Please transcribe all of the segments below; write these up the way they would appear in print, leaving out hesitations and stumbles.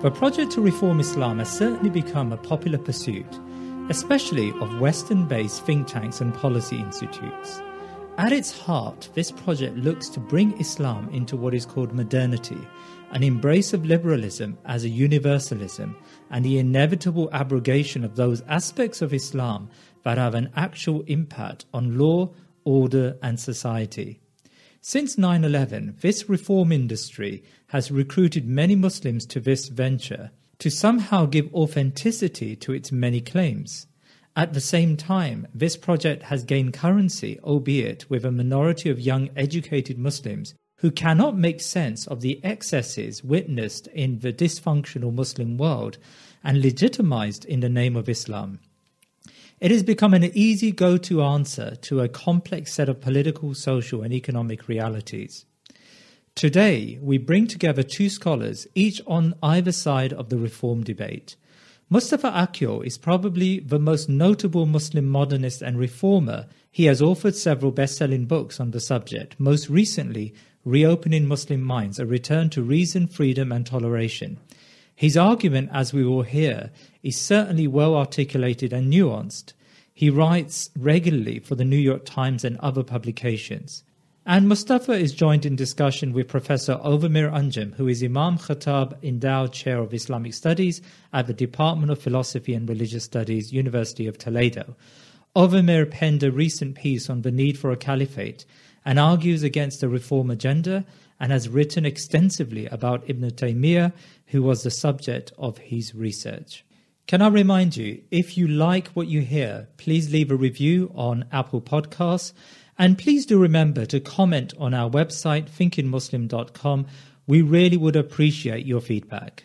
The project to reform Islam has certainly become a popular pursuit, especially of Western-based think tanks and policy institutes. At its heart, this project looks to bring Islam into what is called modernity, an embrace of liberalism as a universalism, and the inevitable abrogation of those aspects of Islam that have an actual impact on law, order, and society. Since 9/11, this reform industry has recruited many Muslims to this venture to somehow give authenticity to its many claims. At the same time, this project has gained currency, albeit with a minority of young educated Muslims who cannot make sense of the excesses witnessed in the dysfunctional Muslim world and legitimized in the name of Islam. It has become an easy go-to answer to a complex set of political, social, and economic realities. Today, we bring together two scholars, each on either side of the reform debate. Mustafa Akyol is probably the most notable Muslim modernist and reformer. He has authored several best-selling books on the subject, most recently, Reopening Muslim Minds, A Return to Reason, Freedom and Toleration. His argument, as we will hear, is certainly well articulated and nuanced. He writes regularly for the New York Times and other publications. And Mustafa is joined in discussion with Professor Ovamir Anjem, who is Imam Khattab Endowed Chair of Islamic Studies at the Department of Philosophy and Religious Studies, University of Toledo. Ovamir penned a recent piece on the need for a caliphate and argues against the reform agenda, and has written extensively about Ibn Taymiyyah, who was the subject of his research. Can I remind you, if you like what you hear, please leave a review on Apple Podcasts, and please do remember to comment on our website, thinkingmuslim.com. We really would appreciate your feedback.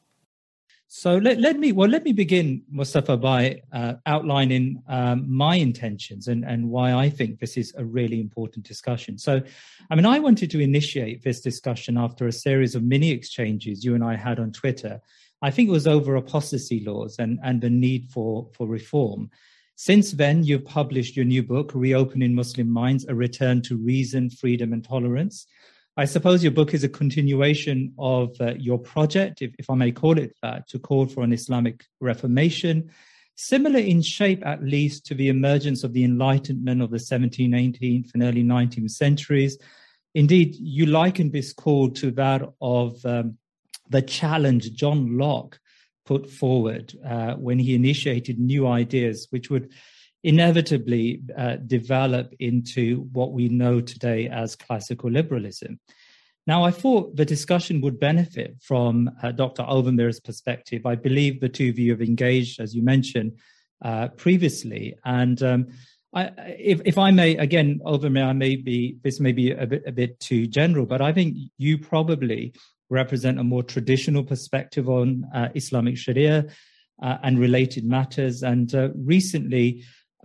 So let me begin, Mustafa, by outlining my intentions and why I think this is a really important discussion. So, I wanted to initiate this discussion after a series of mini exchanges you and I had on Twitter. I think it was over apostasy laws and the need for reform. Since then, you've published your new book, Reopening Muslim Minds, A Return to Reason, Freedom and Tolerance. I suppose your book is a continuation of your project, if I may call it that, to call for an Islamic reformation, similar in shape at least to the emergence of the Enlightenment of the 17th, 18th and early 19th centuries. Indeed, you likened this call to that of the challenge John Locke put forward when he initiated new ideas, which would inevitably develop into what we know today as classical liberalism. Now, I thought the discussion would benefit from Dr. Ovamir's perspective. I believe the two of you have engaged, as you mentioned, previously. And if I may, again, Ovamir, this may be a bit too general, but I think you probably represent a more traditional perspective on Islamic Sharia and related matters. And recently,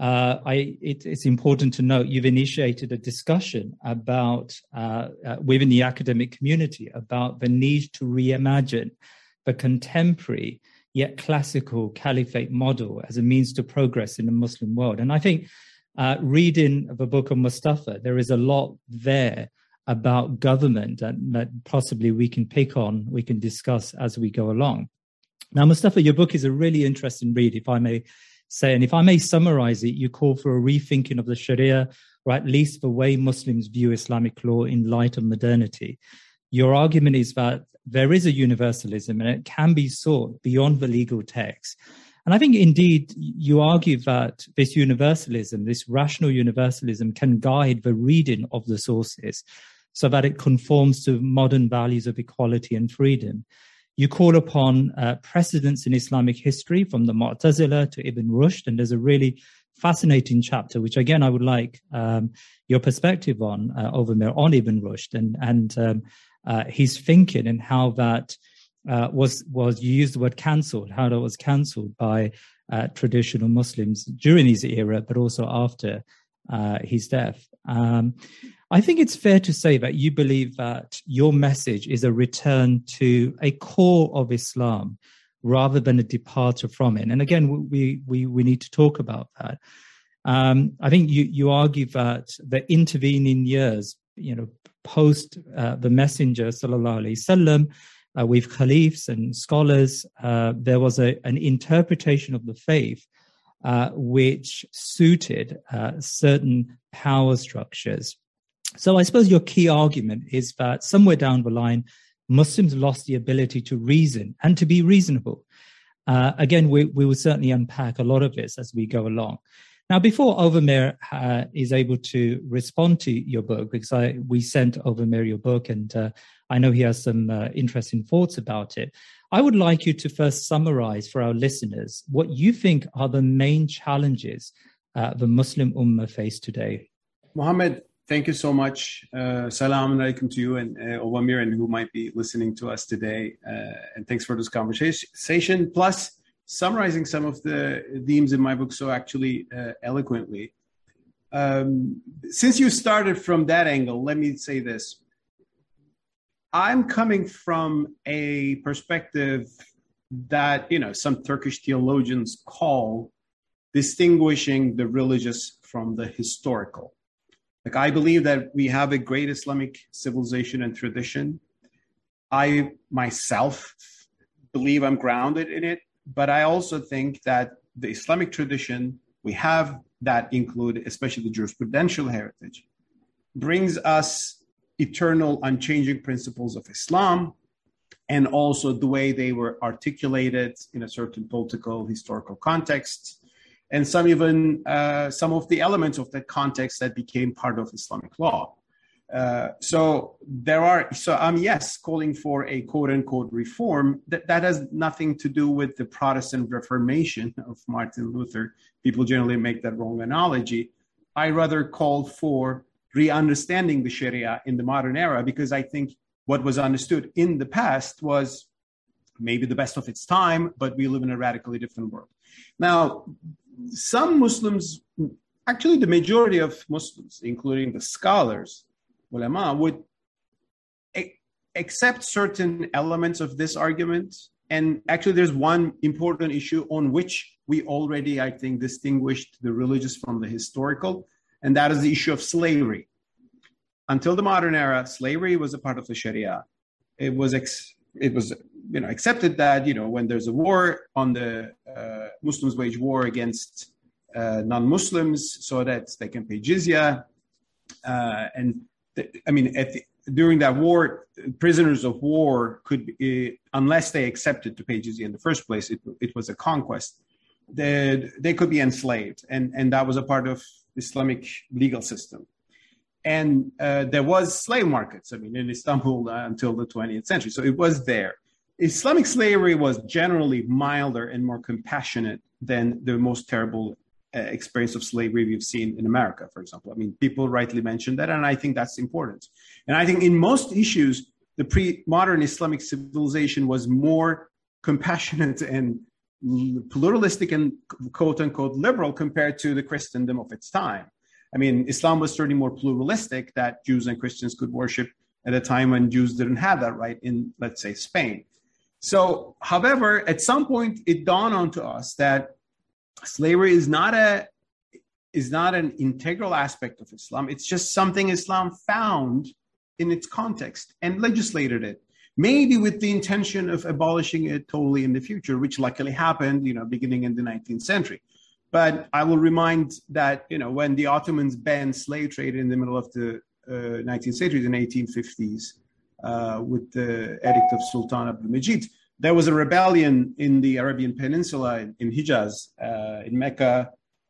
it's important to note you've initiated a discussion about within the academic community about the need to reimagine the contemporary yet classical caliphate model as a means to progress in the Muslim world. And I think reading the book of Mustafa, there is a lot there about government that possibly we can pick on, we can discuss as we go along. Now, Mustafa, your book is a really interesting read, if I may say, and if I may summarize it, you call for a rethinking of the Sharia, or at least the way Muslims view Islamic law in light of modernity. Your argument is that there is a universalism and it can be sought beyond the legal text. And I think indeed you argue that this universalism, this rational universalism, can guide the reading of the sources so that it conforms to modern values of equality and freedom. You call upon precedents in Islamic history from the Mu'tazila to Ibn Rushd, and there's a really fascinating chapter, which again I would like your perspective on, Ovamir, on Ibn Rushd and his thinking and how that was you used the word cancelled, how that was cancelled by traditional Muslims during his era, but also after his death. I think it's fair to say that you believe that your message is a return to a core of Islam rather than a departure from it. And again, we need to talk about that. I think you argue that the intervening years, post the Messenger, sallallahu alaihi wasallam, with caliphs and scholars, there was an interpretation of the faith which suited certain power structures. So I suppose your key argument is that somewhere down the line, Muslims lost the ability to reason and to be reasonable. Again, we will certainly unpack a lot of this as we go along. Now, before Ovamir is able to respond to your book, because we sent Ovamir your book, and I know he has some interesting thoughts about it, I would like you to first summarize for our listeners what you think are the main challenges the Muslim Ummah face today. Mohammed, thank you so much. Salam alaikum to you and Ovamir, and who might be listening to us today. And thanks for this conversation. Plus, summarizing some of the themes in my book so actually eloquently. Since you started from that angle, let me say this. I'm coming from a perspective that, some Turkish theologians call distinguishing the religious from the historical. Like, I believe that we have a great Islamic civilization and tradition. I myself believe I'm grounded in it, but I also think that the Islamic tradition we have that include, especially the jurisprudential heritage, brings us eternal, unchanging principles of Islam, and also the way they were articulated in a certain political, historical context, and some of the elements of that context that became part of Islamic law. So I'm calling for a quote unquote reform that has nothing to do with the Protestant Reformation of Martin Luther. People generally make that wrong analogy. I rather called for re-understanding the Sharia in the modern era, because I think what was understood in the past was maybe the best of its time, but we live in a radically different world. Now, some Muslims, actually the majority of Muslims, including the scholars, ulama, would accept certain elements of this argument. And actually, there's one important issue on which we already, I think, distinguished the religious from the historical, and that is the issue of slavery. Until the modern era, slavery was a part of the Sharia. It was accepted that, when there's a war on the Muslims wage war against non-Muslims so that they can pay jizya. During that war, prisoners of war could, unless they accepted to pay jizya in the first place, it was a conquest, they could be enslaved. And that was a part of Islamic legal system. And there was slave markets, in Istanbul until the 20th century. So it was there. Islamic slavery was generally milder and more compassionate than the most terrible experience of slavery we've seen in America, for example. People rightly mentioned that, and I think that's important. And I think in most issues, the pre-modern Islamic civilization was more compassionate and pluralistic and quote-unquote liberal compared to the Christendom of its time. Islam was certainly more pluralistic, that Jews and Christians could worship at a time when Jews didn't have that right in, let's say, Spain. So, however, at some point, it dawned onto us that slavery is not an integral aspect of Islam. It's just something Islam found in its context and legislated it, maybe with the intention of abolishing it totally in the future, which luckily happened, beginning in the 19th century. But I will remind that, when the Ottomans banned slave trade in the middle of the 19th century, in 1850s, with the Edict of Sultan Abdul Majid, there was a rebellion in the Arabian Peninsula, in Hijaz, in Mecca,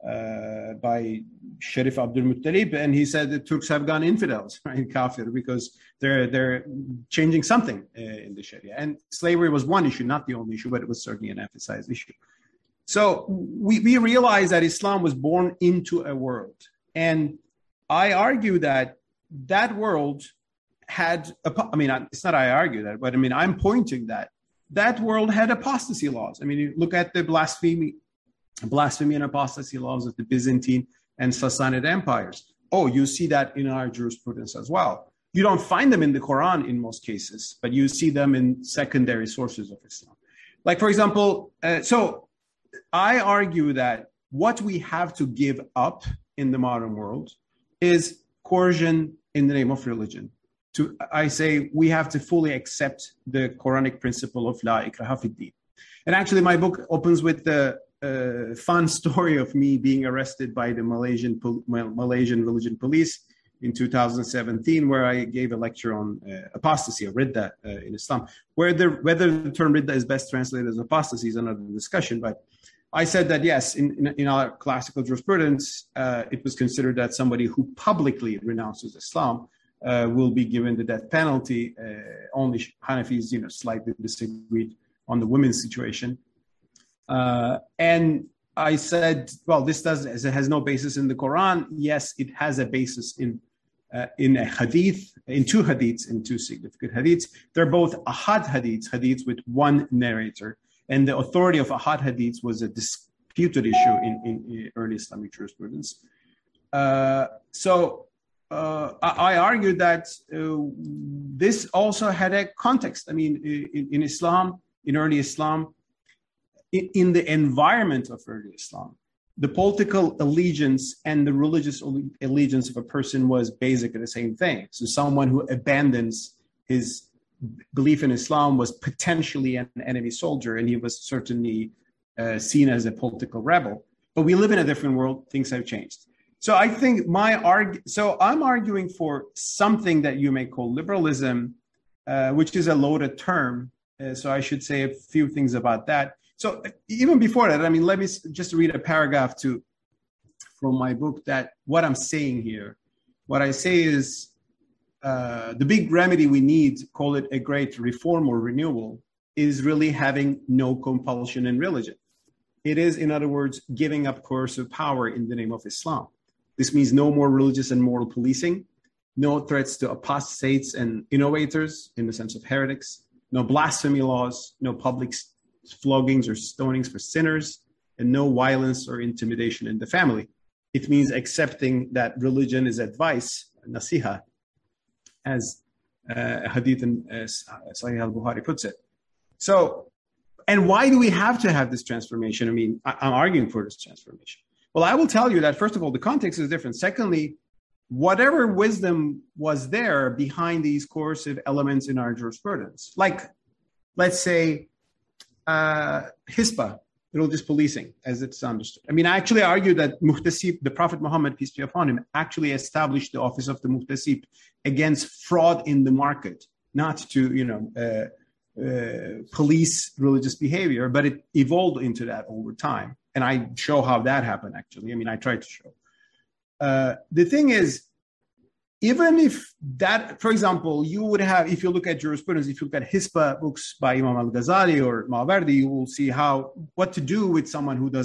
by Sharif Abdul Muttalib, and he said the Turks have gone infidels, right, kafir, because they're changing something in the Sharia. And slavery was one issue, not the only issue, but it was certainly an emphasized issue. So we realize that Islam was born into a world. And I argue that world had, it's not I argue that, but I'm pointing that world had apostasy laws. You look at the blasphemy and apostasy laws of the Byzantine and Sassanid empires. Oh, you see that in our jurisprudence as well. You don't find them in the Quran in most cases, but you see them in secondary sources of Islam. Like, for example, so I argue that what we have to give up in the modern world is coercion in the name of religion. I say we have to fully accept the Quranic principle of La ikraha fi din. And actually, my book opens with the fun story of me being arrested by the Malaysian religion police in 2017, where I gave a lecture on apostasy or ridda in Islam. Whether the term ridda is best translated as apostasy is another discussion, but I said that yes, in our classical jurisprudence, it was considered that somebody who publicly renounces Islam will be given the death penalty. Only Hanafis, slightly disagreed on the women's situation. And I said, well, this has no basis in the Quran. Yes, it has a basis in a hadith, in two significant hadiths. They're both ahad hadiths with one narrator. And the authority of ahad hadiths was a disputed issue in early Islamic jurisprudence. So I argued that this also had a context. I mean, in Islam, in early Islam, in the environment of early Islam, the political allegiance and the religious allegiance of a person was basically the same thing. So someone who abandons his belief in Islam was potentially an enemy soldier, and he was certainly seen as a political rebel. But we live in a different world. Things have changed. So I think I'm arguing for something that you may call liberalism, which is a loaded term. So I should say a few things about that. So even before that, I mean, let me just read a paragraph from my book that what I'm saying here. What I say is the big remedy we need, call it a great reform or renewal, is really having no compulsion in religion. It is, in other words, giving up coercive power in the name of Islam. This means no more religious and moral policing, no threats to apostates and innovators in the sense of heretics, no blasphemy laws, no public floggings or stonings for sinners, and no violence or intimidation in the family. It means accepting that religion is advice, nasiha, as a hadith in Sahih al-Bukhari puts it. So, and why do we have to have this transformation? I mean, I'm arguing for this transformation. Well, I will tell you that, first of all, the context is different. Secondly, whatever wisdom was there behind these coercive elements in our jurisprudence, like, let's say, Hisbah, religious policing, as it's understood. I mean, I actually argue that Muhtasib, the Prophet Muhammad, peace be upon him, actually established the office of the Muhtasib against fraud in the market, not to, police religious behavior, but it evolved into that over time. And I show how that happened, actually. I mean, I tried to show. The thing is, even if that, for example, you would have, if you look at jurisprudence, if you look at Hisbah books by Imam al-Ghazali or Mawardi, you will see what to do with someone who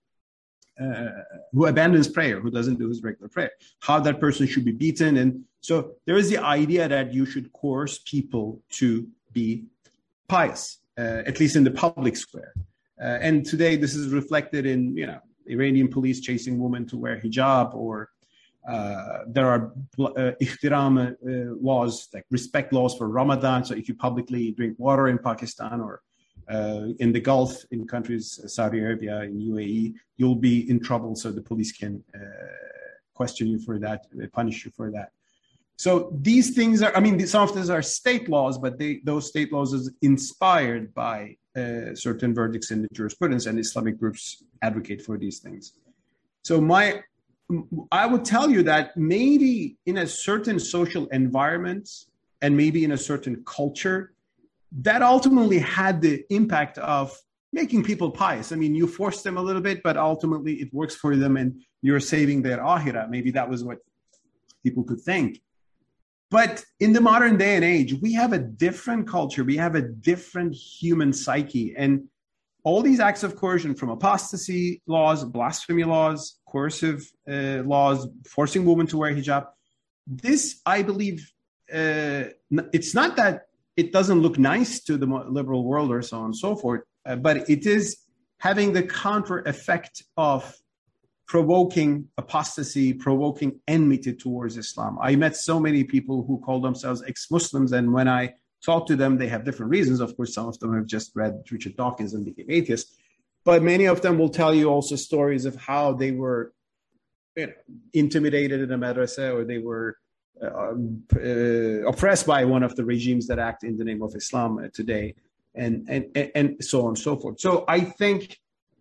who abandons prayer, who doesn't do his regular prayer, how that person should be beaten. And so there is the idea that you should coerce people to be pious, at least in the public square. And today this is reflected in, Iranian police chasing women to wear hijab, or there are ihtiram laws, like respect laws for Ramadan. So if you publicly drink water in Pakistan or in the Gulf, in countries, Saudi Arabia, in UAE, you'll be in trouble. So the police can question you for that, punish you for that. So these things are, some of these are state laws, but those state laws is inspired by certain verdicts in the jurisprudence, and Islamic groups advocate for these things. So I would tell you that maybe in a certain social environment and maybe in a certain culture, that ultimately had the impact of making people pious. I mean, you force them a little bit, but ultimately it works for them and you're saving their akhirah. Maybe that was what people could think. But in the modern day and age, we have a different culture. We have a different human psyche. And all these acts of coercion, from apostasy laws, blasphemy laws, coercive laws, forcing women to wear hijab, this, I believe, it's not that it doesn't look nice to the liberal world or so on and so forth, but it is having the counter effect of provoking apostasy, provoking enmity towards Islam. I met so many people who call themselves ex-Muslims, and when I talk to them, they have different reasons. Of course, some of them have just read Richard Dawkins and became atheists, but many of them will tell you also stories of how they were intimidated in a madrasa, or they were oppressed by one of the regimes that act in the name of Islam today, and so on and so forth. So I think,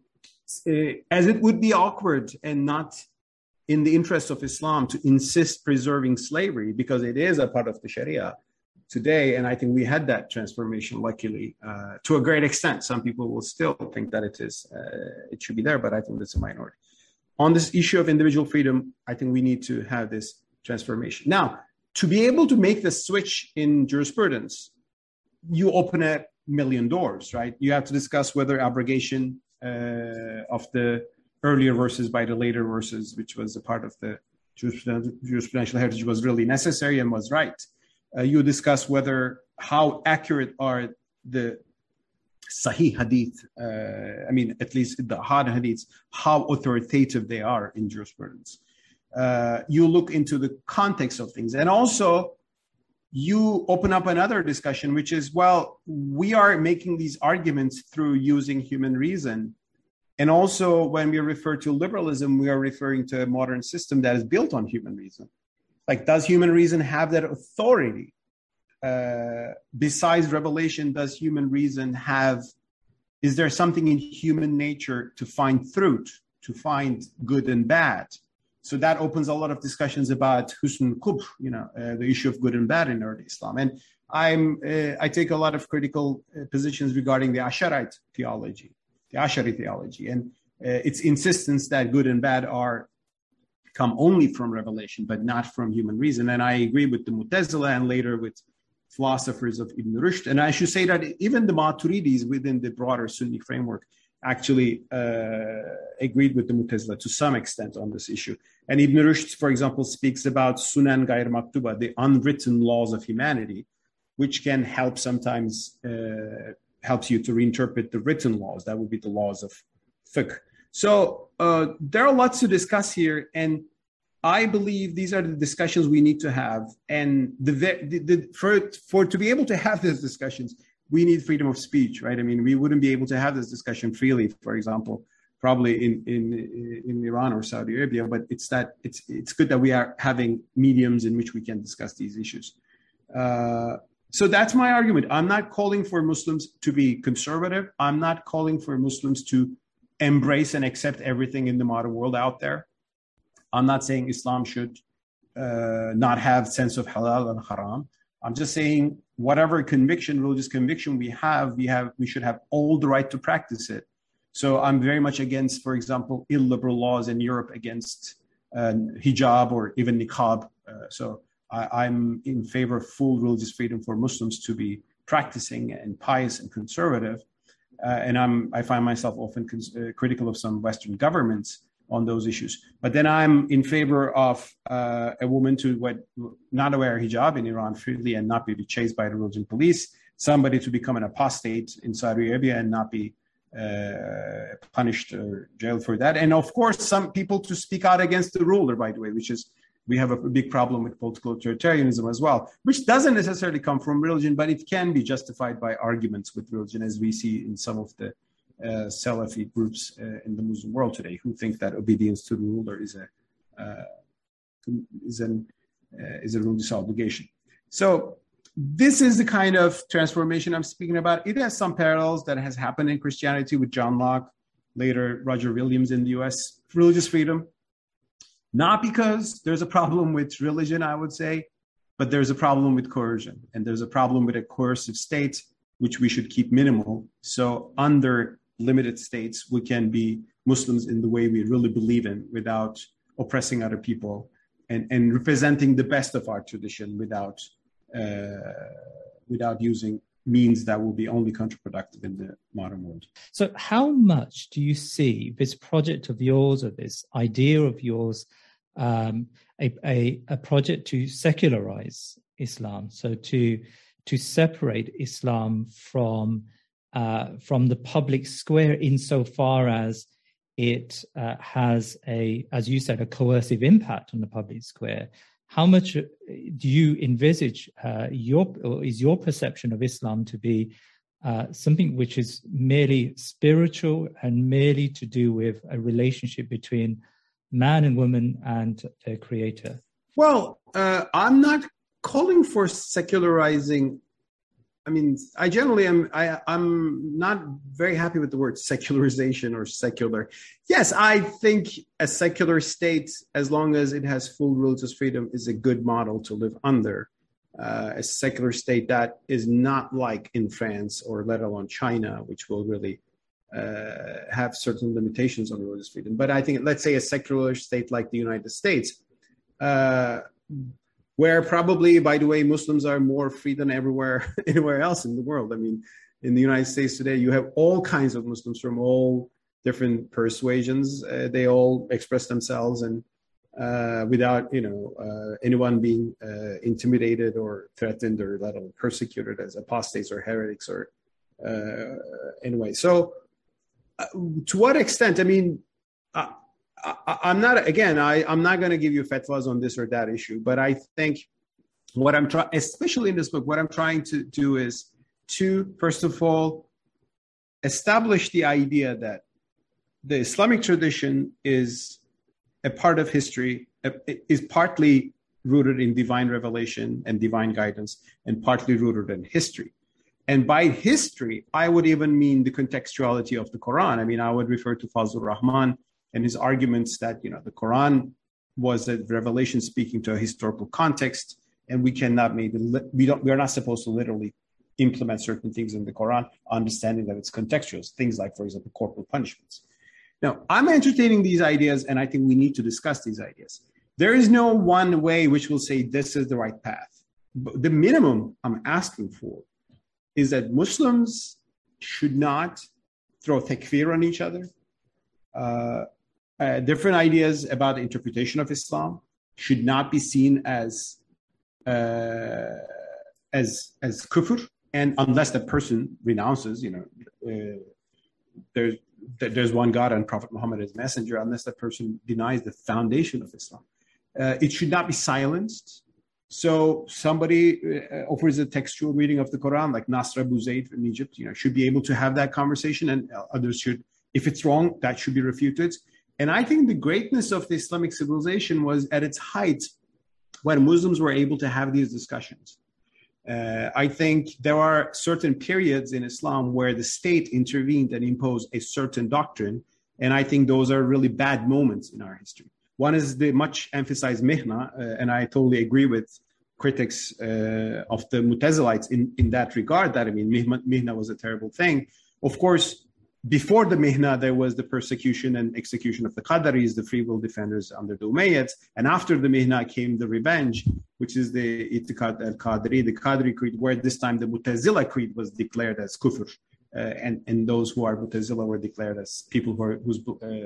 as it would be awkward and not in the interest of Islam to insist preserving slavery, because it is a part of the Sharia today, and I think we had that transformation, luckily, to a great extent. Some people will still think that it should be there, but I think that's a minority. On this issue of individual freedom, I think we need to have this transformation. Now, to be able to make the switch in jurisprudence, you open a million doors, right? You have to discuss whether abrogation of the earlier verses by the later verses, which was a part of the jurisprudential heritage, was really necessary and was right. You discuss how accurate are the Sahih Hadith, at least the Ahad Hadiths, how authoritative they are in jurisprudence. You look into the context of things. And also, you open up another discussion, which is, well, we are making these arguments through using human reason. And also, when we refer to liberalism, we are referring to a modern system that is built on human reason. Like, does human reason have that authority? Besides revelation, does human reason is there something in human nature to find truth, to find good and bad? So that opens a lot of discussions about husn al-qubh, the issue of good and bad in early Islam. And I take a lot of critical positions regarding the Asharite theology, the Ashari theology, and its insistence that good and bad come only from revelation, but not from human reason. And I agree with the Mu'tazila and later with philosophers of Ibn Rushd. And I should say that even the Maturidis within the broader Sunni framework actually agreed with the Mu'tazila to some extent on this issue. And Ibn Rushd, for example, speaks about Sunan Ghair Maktuba, the unwritten laws of humanity, which can help sometimes, helps you to reinterpret the written laws. That would be the laws of fiqh. So there are lots to discuss here, and I believe these are the discussions we need to have. And for to be able to have these discussions, we need freedom of speech, right? I mean, we wouldn't be able to have this discussion freely, for example, probably in Iran or Saudi Arabia. But it's good that we are having mediums in which we can discuss these issues. So that's my argument. I'm not calling for Muslims to be conservative. I'm not calling for Muslims to embrace and accept everything in the modern world out there. I'm not saying Islam should not have sense of halal and haram. I'm just saying whatever religious conviction we should have all the right to practice it. So I'm very much against, for example, illiberal laws in Europe against hijab or even niqab. So I'm in favor of full religious freedom for Muslims to be practicing and pious and conservative. And I find myself often critical of some Western governments on those issues. But then I'm in favor of a woman to not wear hijab in Iran freely and not be chased by the religion police, somebody to become an apostate in Saudi Arabia and not be punished or jailed for that. And of course, some people to speak out against the ruler, by the way, we have a big problem with political authoritarianism as well, which doesn't necessarily come from religion, but it can be justified by arguments with religion, as we see in some of the Salafi groups in the Muslim world today, who think that obedience to the ruler is a religious obligation. So this is the kind of transformation I'm speaking about. It has some parallels that has happened in Christianity with John Locke, later Roger Williams in the US. Religious freedom, not because there's a problem with religion, I would say, but there's a problem with coercion, and there's a problem with a coercive state, which we should keep minimal. So under limited states, we can be Muslims in the way we really believe in, without oppressing other people, and representing the best of our tradition without using means that will be only counterproductive in the modern world. So how much do you see this project of yours, or this idea of yours, a project to secularize Islam, so to separate Islam from the public square, insofar as it has as you said, a coercive impact on the public square? How much do you envisage is your perception of Islam to be something which is merely spiritual and merely to do with a relationship between man and woman and their creator? Well, I'm not calling for secularizing. I mean, I generally am. I'm not very happy with the word secularization or secular. Yes, I think a secular state, as long as it has full religious freedom, is a good model to live under. A secular state that is not like in France or let alone China, which will really have certain limitations on religious freedom. But I think, let's say, a secular state like the United States, where probably, by the way, Muslims are more free than anywhere else in the world. I mean, in the United States today, you have all kinds of Muslims from all different persuasions. They all express themselves and without, anyone being intimidated or threatened or let alone persecuted as apostates or heretics or anyway. So to what extent? I mean, I'm not going to give you fatwas on this or that issue, but I think what I'm trying, especially in this book, what I'm trying to do is to, first of all, establish the idea that the Islamic tradition is a part of history, is partly rooted in divine revelation and divine guidance, and partly rooted in history. And by history, I would even mean the contextuality of the Quran. I mean, I would refer to Fazlur Rahman and his arguments that, the Quran was a revelation speaking to a historical context, and we cannot we're not supposed to literally implement certain things in the Quran, understanding that it's contextual. Things like, for example, corporal punishments. Now, I'm entertaining these ideas, and I think we need to discuss these ideas. There is no one way which will say this is the right path. But the minimum I'm asking for is that Muslims should not throw takfir on each other. Different ideas about the interpretation of Islam should not be seen as kufr, and unless the person renounces, there's one God and Prophet Muhammad is messenger, unless that person denies the foundation of Islam. It should not be silenced. So somebody offers a textual reading of the Quran, like Nasr Abu Zayd in Egypt, should be able to have that conversation, and others should, if it's wrong, that should be refuted. And I think the greatness of the Islamic civilization was at its height when Muslims were able to have these discussions. I think there are certain periods in Islam where the state intervened and imposed a certain doctrine, and I think those are really bad moments in our history. One is the much emphasized mihna, and I totally agree with critics of the Mutazilites in that regard, that, I mean, mihna was a terrible thing. Of course, before the mihna, there was the persecution and execution of the Qadaris, the free will defenders under the Umayyads. And after the mihna came the revenge, which is the Itiqad al-Qadri, the Qadri creed, where this time the Mutazila creed was declared as kufr. And those who are Mutazila were declared as people whose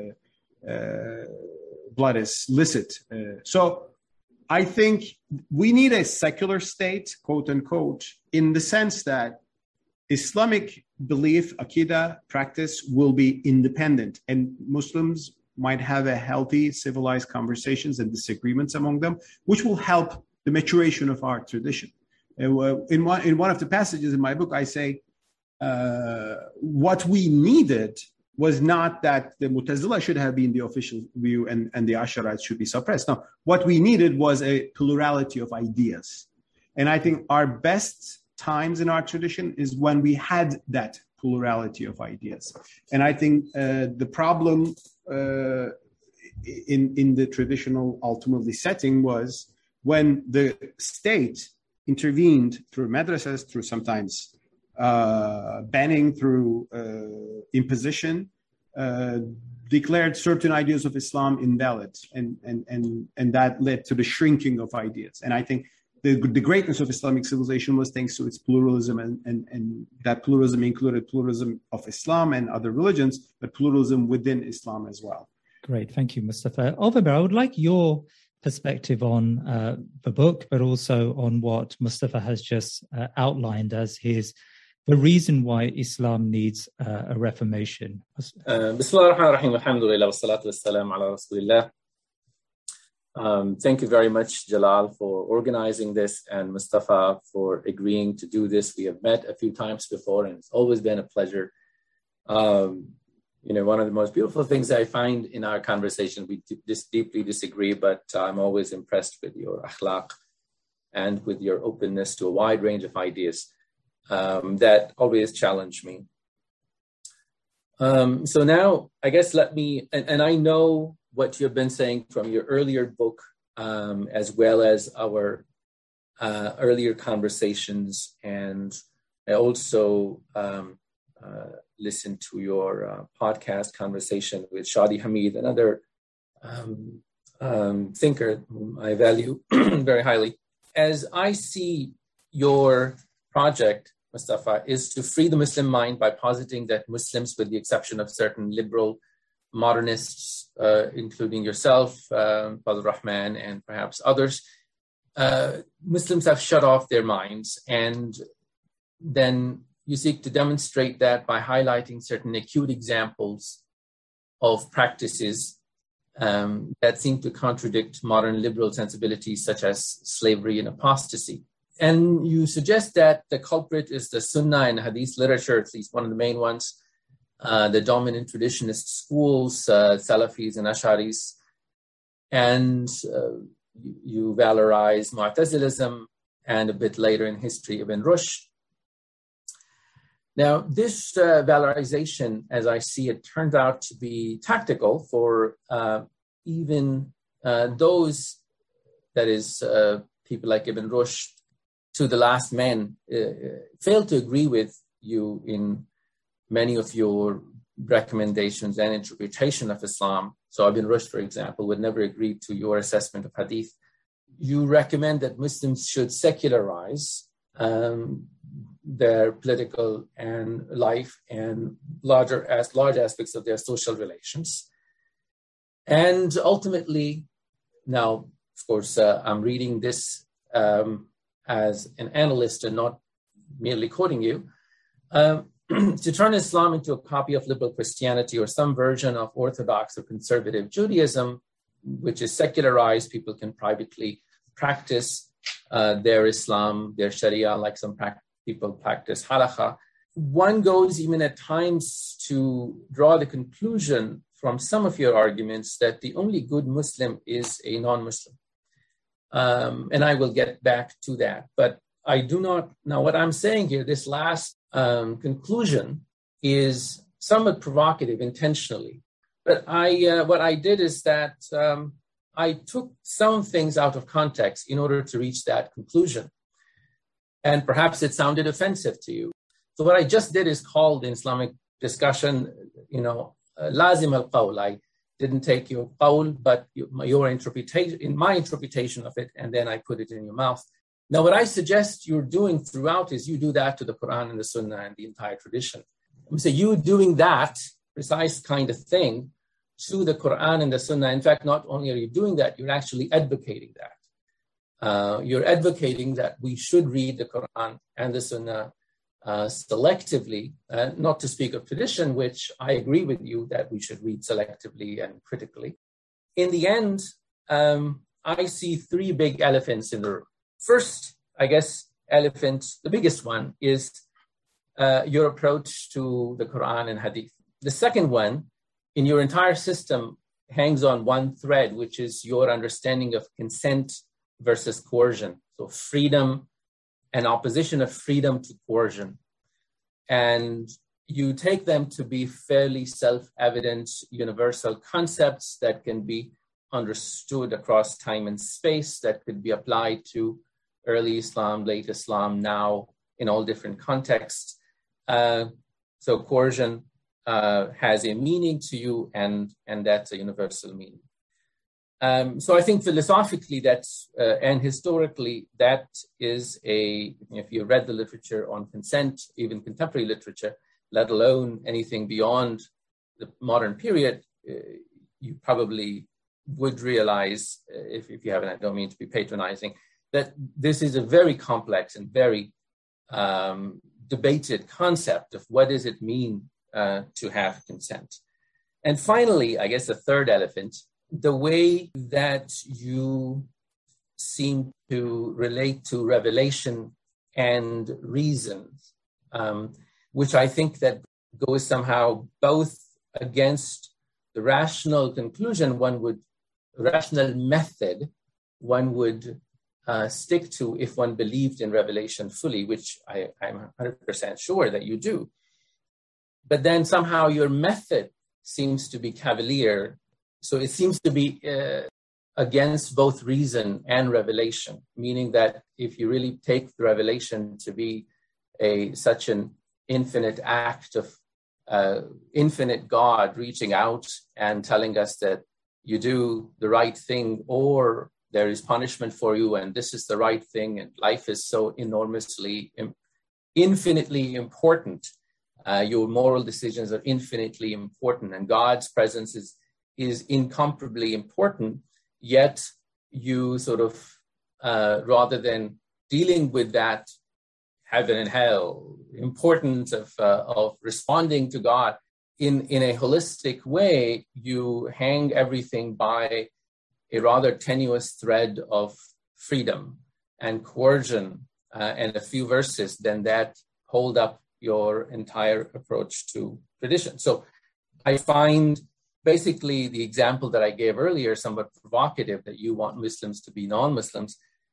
blood is licit. So I think we need a secular state, quote unquote, in the sense that Islamic belief, Aqidah, practice will be independent, and Muslims might have a healthy, civilized conversations and disagreements among them, which will help the maturation of our tradition. In one of the passages in my book, I say, what we needed was not that the Mutazila should have been the official view and the Asharites should be suppressed. No, what we needed was a plurality of ideas. And I think our best times in our tradition is when we had that plurality of ideas. And I think the problem in the traditional, ultimately, setting was when the state intervened through madrasas, through sometimes banning, through imposition, declared certain ideas of Islam invalid, and that led to the shrinking of ideas. And I think the greatness of Islamic civilization was thanks to its pluralism, and that pluralism included pluralism of Islam and other religions, but pluralism within Islam as well. Great, thank you, Mustafa. Ovamir, I would like your perspective on the book, but also on what Mustafa has just outlined as the reason why Islam needs a reformation. Bismillah ar-Rahman ar-Rahim, alhamdulillah, wa salatu wa salam ala Rasulillah. Thank you very much, Jalal, for organizing this, and Mustafa for agreeing to do this. We have met a few times before, and it's always been a pleasure. one of the most beautiful things I find in our conversation, we deeply disagree, but I'm always impressed with your akhlaq and with your openness to a wide range of ideas that always challenge me. So now, I guess and I know what you've been saying from your earlier book, as well as our earlier conversations, and I also listened to your podcast conversation with Shadi Hamid, another thinker whom I value very highly. As I see your project, Mustafa, is to free the Muslim mind by positing that Muslims, with the exception of certain liberal modernists, including yourself, Fazl Rahman, and perhaps others, Muslims have shut off their minds. And then you seek to demonstrate that by highlighting certain acute examples of practices that seem to contradict modern liberal sensibilities, such as slavery and apostasy. And you suggest that the culprit is the Sunnah and Hadith literature, at least one of the main ones, the dominant traditionist schools, Salafis and Ash'aris, and you valorize Mu'tazilism, and a bit later in history, Ibn Rushd. Now, this valorization, as I see it, turned out to be tactical for even those, that is, people like Ibn Rushd, to the last man, failed to agree with you in many of your recommendations and interpretation of Islam. So Ibn Rushd, for example, would never agree to your assessment of Hadith. You recommend that Muslims should secularize their political and life and large aspects of their social relations. And ultimately, now, of course, I'm reading this as an analyst and not merely quoting you, to turn Islam into a copy of liberal Christianity or some version of Orthodox or conservative Judaism, which is secularized. People can privately practice their Islam, their Sharia, like some people practice halakha. One goes even at times to draw the conclusion from some of your arguments that the only good Muslim is a non-Muslim. And I will get back to that. But I do not, now what I'm saying here, this last conclusion is somewhat provocative intentionally. But what I did is that I took some things out of context in order to reach that conclusion. And perhaps it sounded offensive to you. So what I just did is called in Islamic discussion, lazim al-qawl. I didn't take your qawl, but your interpretation, in my interpretation of it, and then I put it in your mouth. Now, what I suggest you're doing throughout is you do that to the Quran and the Sunnah and the entire tradition. So you doing that precise kind of thing to the Quran and the Sunnah. In fact, not only are you doing that, you're actually advocating that. You're advocating that we should read the Quran and the Sunnah selectively, not to speak of tradition, which I agree with you that we should read selectively and critically. In the end, I see three big elephants in the room. First, I guess, elephant, the biggest one, is your approach to the Quran and Hadith. The second one, in your entire system, hangs on one thread, which is your understanding of consent versus coercion. So freedom and opposition of freedom to coercion. And you take them to be fairly self-evident, universal concepts that can be understood across time and space, that could be applied to early Islam, late Islam, now in all different contexts. So coercion has a meaning to you, and that's a universal meaning. So I think philosophically that's, and historically, that is if you read the literature on consent, even contemporary literature, let alone anything beyond the modern period, you probably would realize, if you haven't, I don't mean to be patronizing, that this is a very complex and very debated concept of what does it mean to have consent. And finally, I guess the third elephant, the way that you seem to relate to revelation and reason, which I think that goes somehow both against the rational conclusion rational method one would stick to if one believed in revelation fully, which I'm 100% sure that you do. But then somehow your method seems to be cavalier. So it seems to be against both reason and revelation, meaning that if you really take the revelation to be such an infinite act of infinite God reaching out and telling us that you do the right thing or there is punishment for you and this is the right thing, and life is so infinitely important. Your moral decisions are infinitely important, and God's presence is incomparably important. Yet you sort of, rather than dealing with that heaven and hell importance of responding to God in a holistic way, you hang everything by a rather tenuous thread of freedom and coercion, and a few verses, then that hold up your entire approach to tradition. So I find basically the example that I gave earlier somewhat provocative, that you want Muslims to be non-Muslims.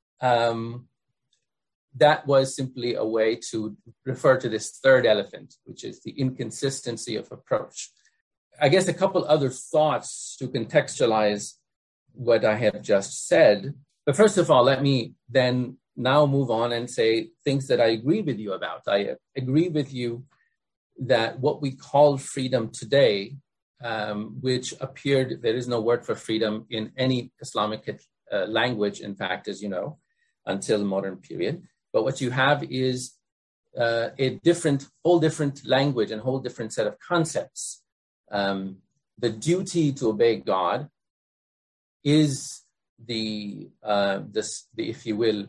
That was simply a way to refer to this third elephant, which is the inconsistency of approach. I guess a couple other thoughts to contextualize what I have just said. But first of all, let me then now move on and say things that I agree with you about. I agree with you that what we call freedom today, which appeared, there is no word for freedom in any Islamic language, in fact, as you know, until the modern period. But what you have is a whole different language and whole different set of concepts. The duty to obey God is if you will,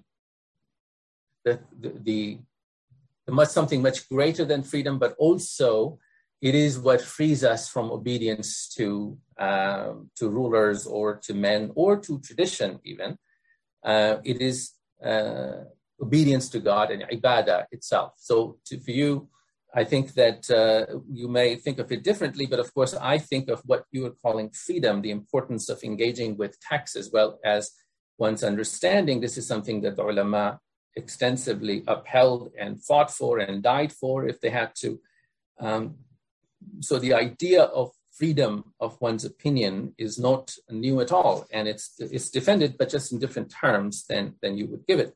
something much greater than freedom, but also it is what frees us from obedience to rulers or to men or to tradition even. It is obedience to God and ibadah itself. So for you, I think that you may think of it differently, but of course I think of what you are calling freedom, the importance of engaging with text as well as one's understanding. This is something that the ulama extensively upheld and fought for and died for if they had to. So the idea of freedom of one's opinion is not new at all, and it's defended, but just in different terms than you would give it.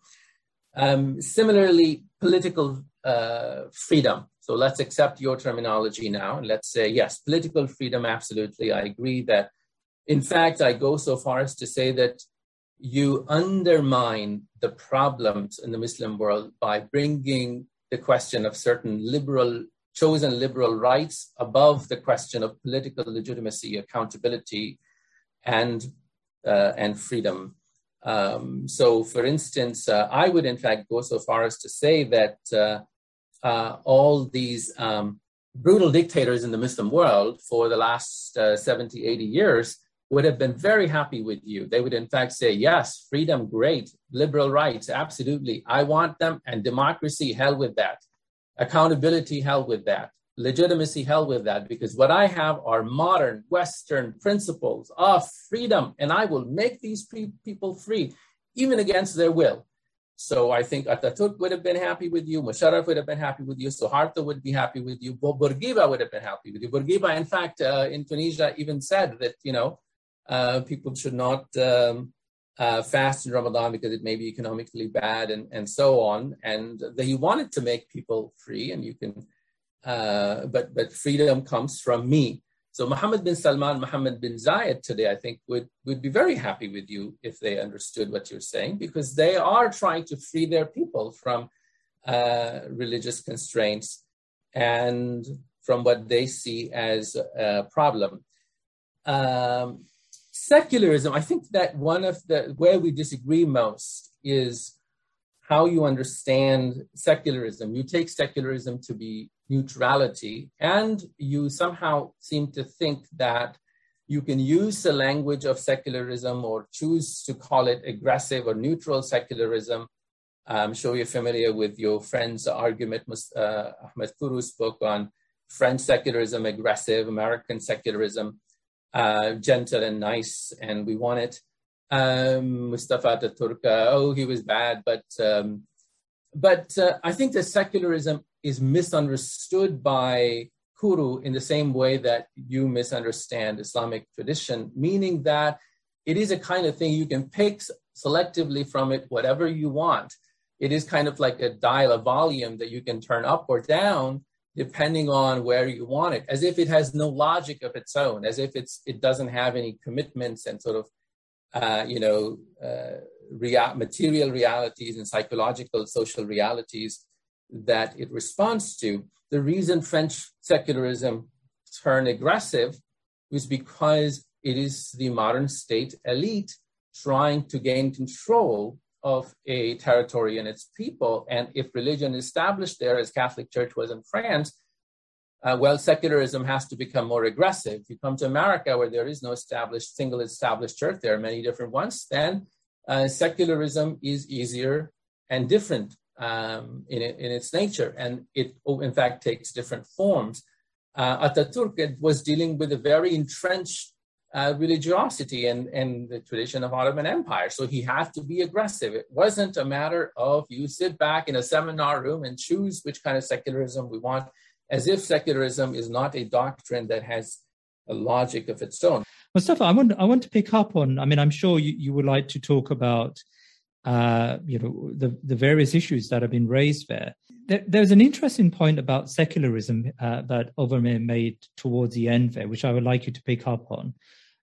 Similarly, political freedom. So let's accept your terminology now, and let's say, yes, political freedom, absolutely. I agree that, in fact, I go so far as to say that you undermine the problems in the Muslim world by bringing the question of certain chosen liberal rights above the question of political legitimacy, accountability, and freedom. So, for instance, I would in fact go so far as to say that all these brutal dictators in the Muslim world for the last 70, 80 years would have been very happy with you. They would in fact say, yes, freedom, great, liberal rights, absolutely, I want them, and democracy, hell with that. Accountability, hell with that. Legitimacy, hell with that, because what I have are modern Western principles of freedom, and I will make these people free, even against their will. So I think Atatürk would have been happy with you, Musharraf would have been happy with you, Suharto would be happy with you, Bourguiba would have been happy with you. Bourguiba, in fact, in Tunisia even said that, people should not fast in Ramadan because it may be economically bad and so on. And he wanted to make people free, and you can, but freedom comes from me. So Mohammed bin Salman, Mohammed bin Zayed today, I think would be very happy with you if they understood what you're saying, because they are trying to free their people from religious constraints and from what they see as a problem. Secularism, I think that where we disagree most is how you understand secularism. You take secularism to be neutrality, and you somehow seem to think that you can use the language of secularism or choose to call it aggressive or neutral secularism. I'm sure you're familiar with your friend's argument, Ahmed Kuru's book on French secularism aggressive, American secularism gentle and nice, and we want it. Mustafa Ataturk, he was bad, but I think that secularism is misunderstood by Kuru in the same way that you misunderstand Islamic tradition, meaning that it is a kind of thing you can pick selectively from it whatever you want. It is kind of like a dial, a volume that you can turn up or down depending on where you want it, as if it has no logic of its own, as if it doesn't have any commitments and sort of material realities and psychological social realities that it responds to. The reason French secularism turned aggressive was because it is the modern state elite trying to gain control of a territory and its people. And if religion is established there, as Catholic Church was in France, secularism has to become more aggressive. If you come to America, where there is no single established church, there are many different ones, then secularism is easier and different in its nature. And it, in fact, takes different forms. Ataturk was dealing with a very entrenched religiosity and the tradition of Ottoman Empire. So he had to be aggressive. It wasn't a matter of you sit back in a seminar room and choose which kind of secularism we want, as if secularism is not a doctrine that has a logic of its own. Mustafa, I want to pick up on, I'm sure you would like to talk about, the various issues that have been raised there. There's an interesting point about secularism that Ömer made towards the end there, which I would like you to pick up on.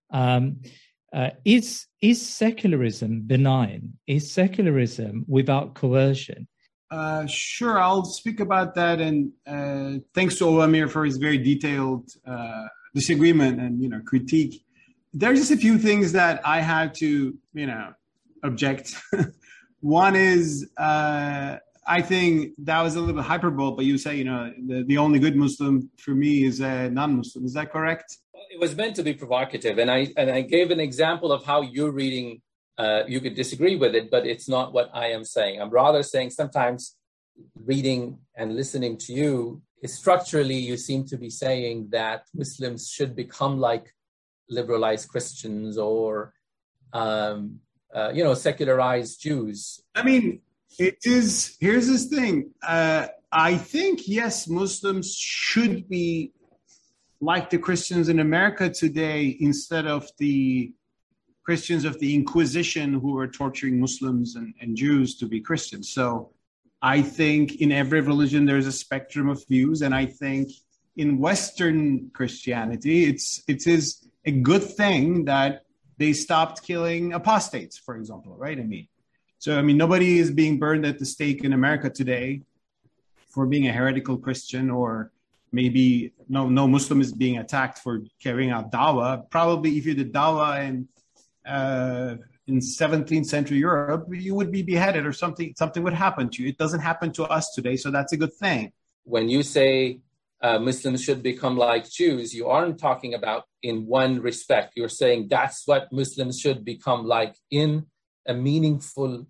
Is secularism benign? Is secularism without coercion? Sure, I'll speak about that. And thanks to Ömer for his very detailed disagreement and critique. There's just a few things that I had to object. One is I think that was a little bit hyperbole, but you say the only good Muslim for me is a non-Muslim. Is that correct? It was meant to be provocative, and I gave an example of how you're reading. You could disagree with it, but it's not what I am saying. I'm rather saying sometimes reading and listening to you, structurally, you seem to be saying that Muslims should become like liberalized Christians or, secularized Jews. It is. Here's this thing. I think, yes, Muslims should be like the Christians in America today instead of the Christians of the Inquisition who were torturing Muslims and Jews to be Christians. So I think in every religion there's a spectrum of views, and I think in Western Christianity it is a good thing that they stopped killing apostates, for example, right? Nobody is being burned at the stake in America today for being a heretical Christian, or maybe no Muslim is being attacked for carrying out dawah. Probably if you did dawah in 17th century Europe, you would be beheaded or something would happen to you. It doesn't happen to us today, so that's a good thing. When you say Muslims should become like Jews, you aren't talking about in one respect. You're saying that's what Muslims should become like in a meaningful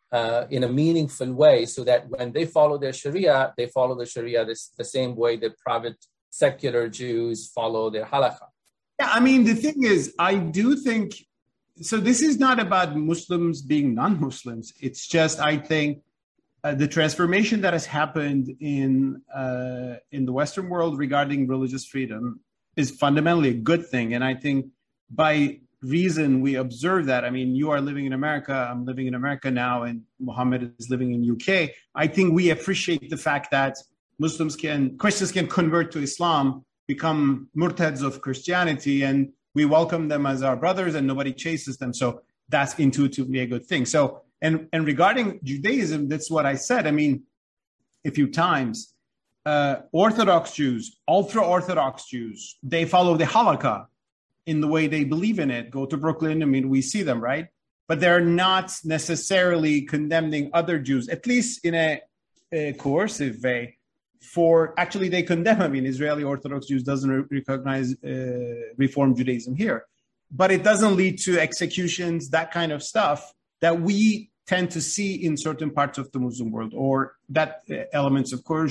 way, so that when they follow their Sharia, they follow the Sharia the same way that private secular Jews follow their halakha. Yeah, the thing is, I do think, so this is not about Muslims being non-Muslims. It's just, I think, the transformation that has happened in the Western world regarding religious freedom is fundamentally a good thing. And I think by reason we observe that, you are living in America, I'm living in America now, and Muhammad is living in UK. I think we appreciate the fact that Christians can convert to Islam, become murtads of Christianity, and we welcome them as our brothers and nobody chases them. So that's intuitively a good thing. So, and regarding Judaism, that's what I said. A few times, Orthodox Jews, ultra-Orthodox Jews, they follow the halakha in the way they believe in it. Go to Brooklyn, we see them, right? But they're not necessarily condemning other Jews, at least in a coercive way. Actually, they condemn, Israeli Orthodox Jews doesn't recognize Reform Judaism here. But it doesn't lead to executions, that kind of stuff that we tend to see in certain parts of the Muslim world, or that elements of coercion.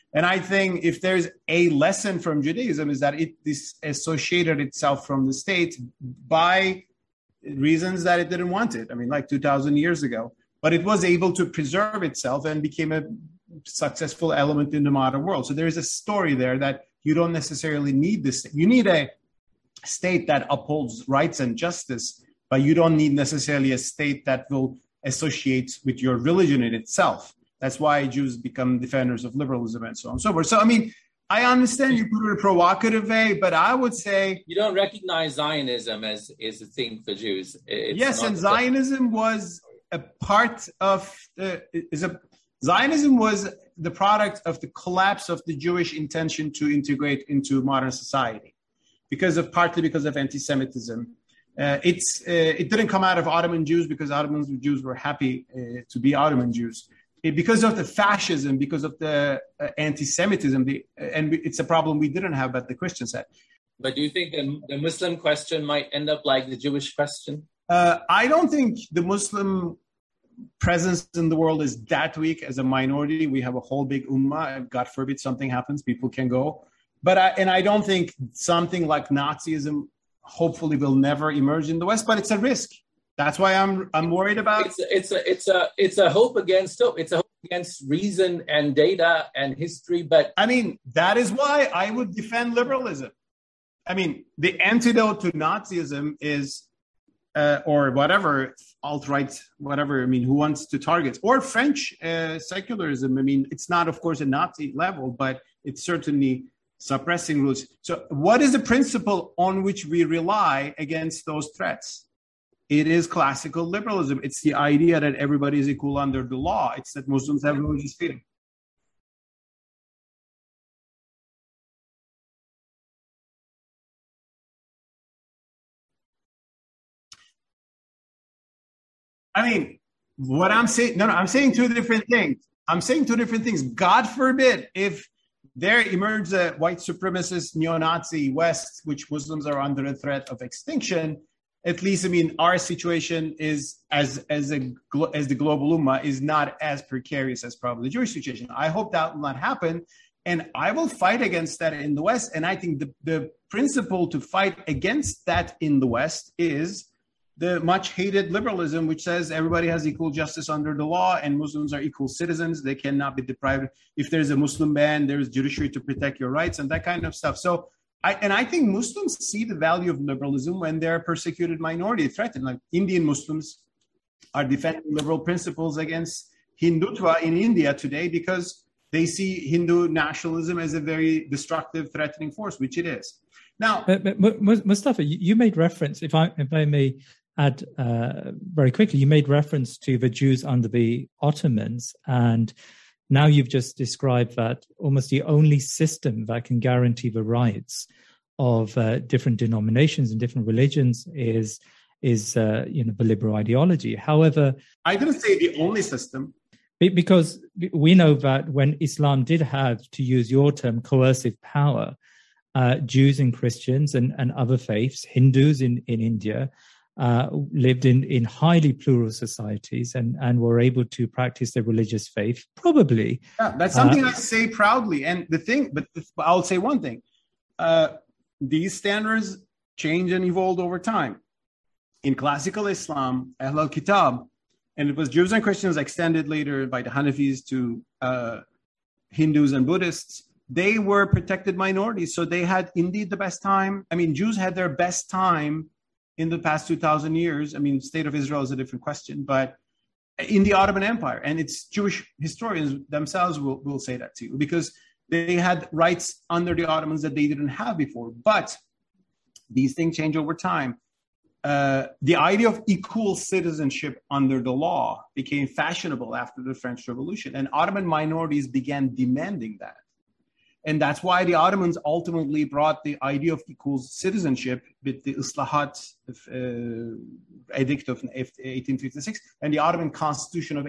And I think if there's a lesson from Judaism is that it disassociated itself from the state by reasons that it didn't want it. I mean, like 2,000 years ago. But it was able to preserve itself and became a successful element in the modern world. So there is a story there that you don't necessarily need this. You need a state that upholds rights and justice, but you don't need necessarily a state that will associate with your religion in itself. That's why Jews become defenders of liberalism and so on and so forth. So, I mean, I understand you put it in a provocative way, but I would say... You don't recognize Zionism as a thing for Jews. Yes, and Zionism was a part of... Zionism was the product of the collapse of the Jewish intention to integrate into modern society, partly because of anti-Semitism. It didn't come out of Ottoman Jews because Ottoman Jews were happy to be Ottoman Jews. Because of the fascism, because of the anti-Semitism, and it's a problem we didn't have, but the Christians had. But do you think the Muslim question might end up like the Jewish question? I don't think the Muslim presence in the world is that weak as a minority. We have a whole big ummah. God forbid something happens, people can go. But I don't think something like Nazism hopefully will never emerge in the West, but it's a risk. That's why I'm worried about. It's a hope against hope. It's a hope against reason and data and history. But I mean, that is why I would defend liberalism. I mean, the antidote to Nazism is, or whatever alt-right, whatever. I mean, who wants to target or French secularism? I mean, it's not, of course, a Nazi level, but it's certainly suppressing rules. So, what is the principle on which we rely against those threats? It is classical liberalism. It's the idea that everybody is equal under the law. It's that Muslims have religious freedom. I mean, what I'm saying, I'm saying two different things. God forbid if there emerges a white supremacist neo-Nazi West, which Muslims are under a threat of extinction. At least, I mean, our situation is as the global ummah is not as precarious as probably the Jewish situation. I hope that will not happen, and I will fight against that in the West. And I think the principle to fight against that in the West is the much hated liberalism, which says everybody has equal justice under the law and Muslims are equal citizens. They cannot be deprived. If there's a Muslim ban, there's judiciary to protect your rights and that kind of stuff. So. I think Muslims see the value of liberalism when they're a persecuted minority threatened. Like Indian Muslims are defending liberal principles against Hindutva in India today because they see Hindu nationalism as a very destructive, threatening force, which it is. Now, Mustafa, you made reference, if I may add very quickly, you made reference to the Jews under the Ottomans, and now you've just described that almost the only system that can guarantee the rights of different denominations and different religions is the liberal ideology. However, I didn't say the only system, because we know that when Islam did have, to use your term, coercive power, Jews and Christians and other faiths, Hindus in India, lived in highly plural societies and were able to practice their religious faith, probably. Yeah, that's something I say proudly. And I'll say one thing. These standards change and evolved over time. In classical Islam, Ahl al-Kitab, and it was Jews and Christians extended later by the Hanafis to Hindus and Buddhists, they were protected minorities. So they had indeed the best time. I mean, Jews had their best time in the past 2,000 years. I mean, state of Israel is a different question, but in the Ottoman Empire, and it's Jewish historians themselves will say that to you, because they had rights under the Ottomans that they didn't have before. But these things change over time. The idea of equal citizenship under the law became fashionable after the French Revolution, and Ottoman minorities began demanding that. And that's why the Ottomans ultimately brought the idea of equal citizenship with the Islahat Edict of 1856 and the Ottoman Constitution of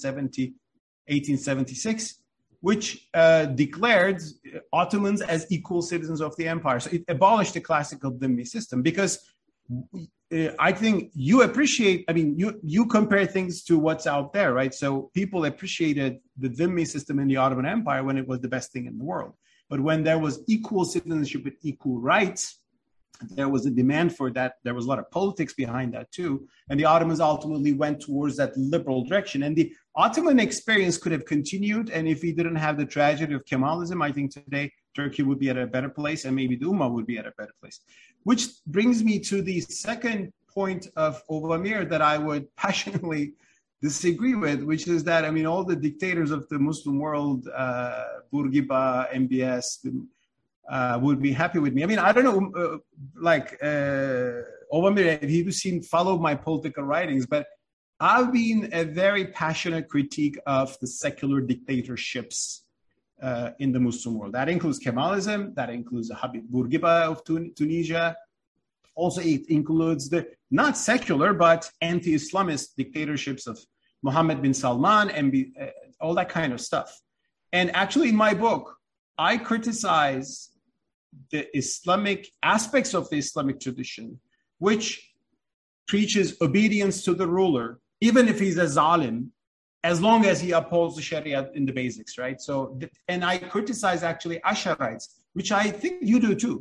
1876, which declared Ottomans as equal citizens of the empire. So it abolished the classical dhimmi system, because I think you appreciate, I mean, you compare things to what's out there, right? So people appreciated the dhimmi system in the Ottoman Empire when it was the best thing in the world. But when there was equal citizenship with equal rights, there was a demand for that. There was a lot of politics behind that too. And the Ottomans ultimately went towards that liberal direction. And the Ottoman experience could have continued. And if we didn't have the tragedy of Kemalism, I think today Turkey would be at a better place, and maybe the Ummah would be at a better place. Which brings me to the second point of Ovamir that I would passionately disagree with, which is that, I mean, all the dictators of the Muslim world, Bourguiba, MBS, would be happy with me. I mean, I don't know, Ovamir, if you've followed my political writings, but I've been a very passionate critique of the secular dictatorships in the Muslim world. That includes Kemalism, that includes Habib Bourguiba of Tunisia. Also, it includes the not secular, but anti-Islamist dictatorships of Mohammed bin Salman and all that kind of stuff. And actually, in my book, I criticize the Islamic aspects of the Islamic tradition, which preaches obedience to the ruler, even if he's a zalim, as long as he upholds the Sharia in the basics, right? So, and I criticize actually Asharites, which I think you do too,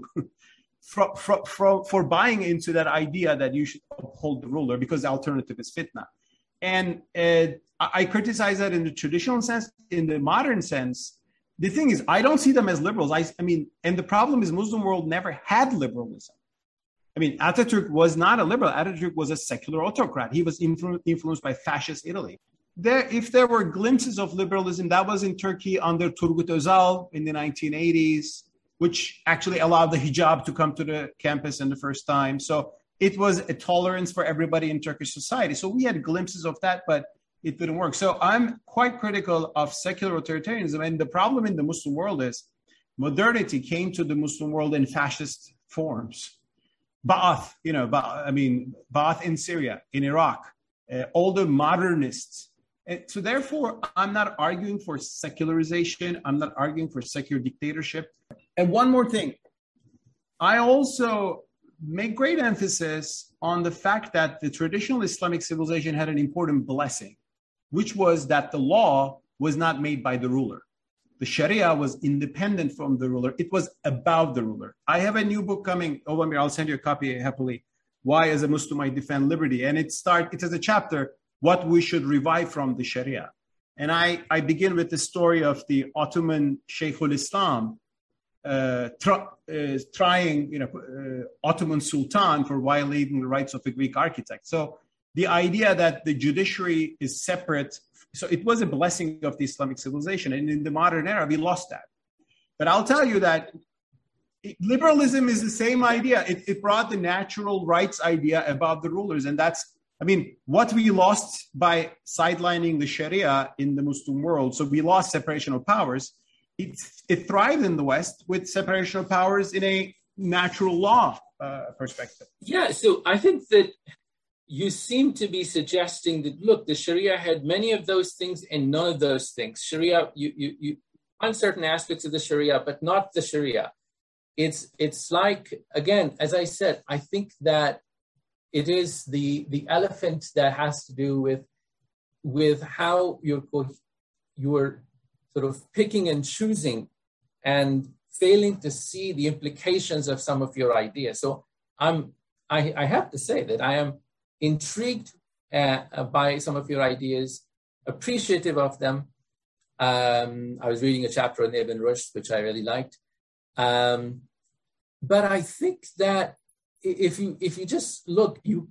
for buying into that idea that you should uphold the ruler because the alternative is fitna. And I criticize that in the traditional sense. In the modern sense, the thing is, I don't see them as liberals. I mean, and the problem is Muslim world never had liberalism. I mean, Ataturk was not a liberal. Ataturk was a secular autocrat. He was influenced by fascist Italy. If there were glimpses of liberalism, that was in Turkey under Turgut Özal in the 1980s, which actually allowed the hijab to come to the campus in the first time. So it was a tolerance for everybody in Turkish society. So we had glimpses of that, but it didn't work. So I'm quite critical of secular authoritarianism. And the problem in the Muslim world is modernity came to the Muslim world in fascist forms. Ba'ath, Ba'ath in Syria, in Iraq, all the modernists. And so therefore, I'm not arguing for secularization. I'm not arguing for secular dictatorship. And one more thing, I also make great emphasis on the fact that the traditional Islamic civilization had an important blessing, which was that the law was not made by the ruler. The Sharia was independent from the ruler. It was above the ruler. I have a new book coming. Ovamir, I'll send you a copy happily. Why, as a Muslim, I defend liberty. And it has a chapter, what we should revive from the Sharia. And I begin with the story of the Ottoman Sheikhul Islam trying, Ottoman Sultan for violating the rights of a Greek architect. So the idea that the judiciary is separate, so it was a blessing of the Islamic civilization. And in the modern era, we lost that. But I'll tell you that liberalism is the same idea. It brought the natural rights idea above the rulers. And what we lost by sidelining the Sharia in the Muslim world, so we lost separation of powers. It thrived in the West with separation of powers in a natural law perspective. Yeah, so I think that you seem to be suggesting that, look, the Sharia had many of those things and none of those things. Sharia, you on certain aspects of the Sharia, but not the Sharia. It's like, again, as I said, I think that it is the elephant that has to do with how you're sort of picking and choosing and failing to see the implications of some of your ideas. So I have to say that I am intrigued by some of your ideas, appreciative of them. I was reading a chapter on Ibn Rushd, which I really liked. But I think that if you just look, you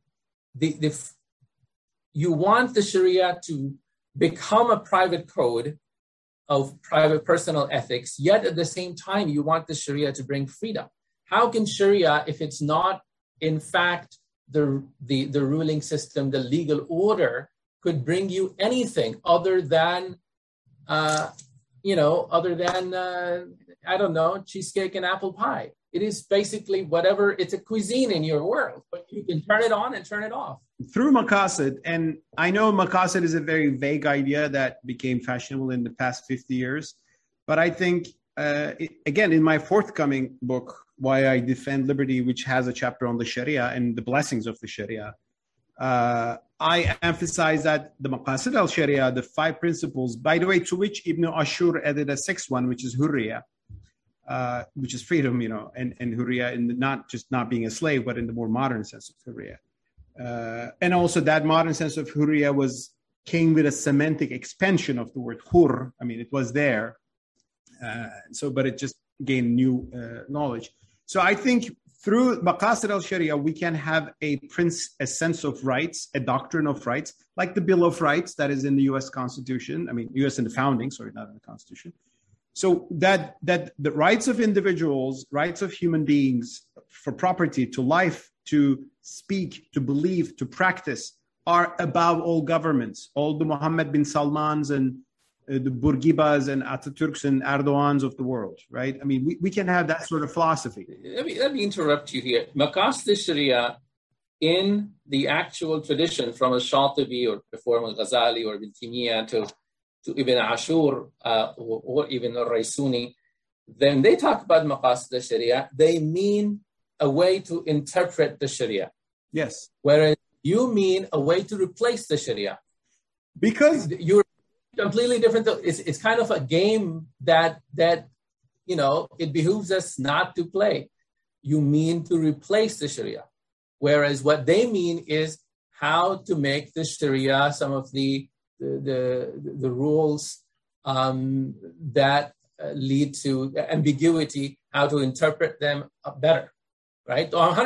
want the Sharia to become a private code of private personal ethics, yet at the same time, you want the Sharia to bring freedom. How can Sharia, if it's not in fact the ruling system, the legal order, could bring you anything other than cheesecake and apple pie? It is basically whatever, it's a cuisine in your world, but you can turn it on and turn it off. Through Maqasid, and I know Maqasid is a very vague idea that became fashionable in the past 50 years, but I think, again, in my forthcoming book, why I defend liberty, which has a chapter on the Sharia and the blessings of the Sharia. I emphasize that the Maqasid al-Sharia, the 5 principles, by the way, to which Ibn Ashur added a 6th one, which is Hurriya, which is freedom, and Hurriya in not just not being a slave, but in the more modern sense of Hurriya. And also that modern sense of Hurriya came with a semantic expansion of the word Hur. I mean, it was there. But it just gained new knowledge. So I think through Maqasid al-Sharia, we can have a sense of rights, a doctrine of rights, like the Bill of Rights that is in the U.S. Constitution. I mean, U.S. in the founding, sorry, not in the Constitution. So that the rights of individuals, rights of human beings for property, to life, to speak, to believe, to practice are above all governments, all the Mohammed bin Salmans and the Bourguibas and Ataturks and Erdogans of the world, right? I mean, we can have that sort of philosophy. Let me interrupt you here. Maqasid al-Sharia in the actual tradition from al-Shatibi or before al-Ghazali or Ibn Taymiyyah to Ibn Ashur or even al-Raisuni, then they talk about Maqasid al-Sharia, they mean a way to interpret the Sharia. Yes. Whereas you mean a way to replace the Sharia. Because you're completely different. It's kind of a game that it behooves us not to play. You mean to replace the Sharia, whereas what they mean is how to make the Sharia some of the rules that lead to ambiguity, how to interpret them better. Right?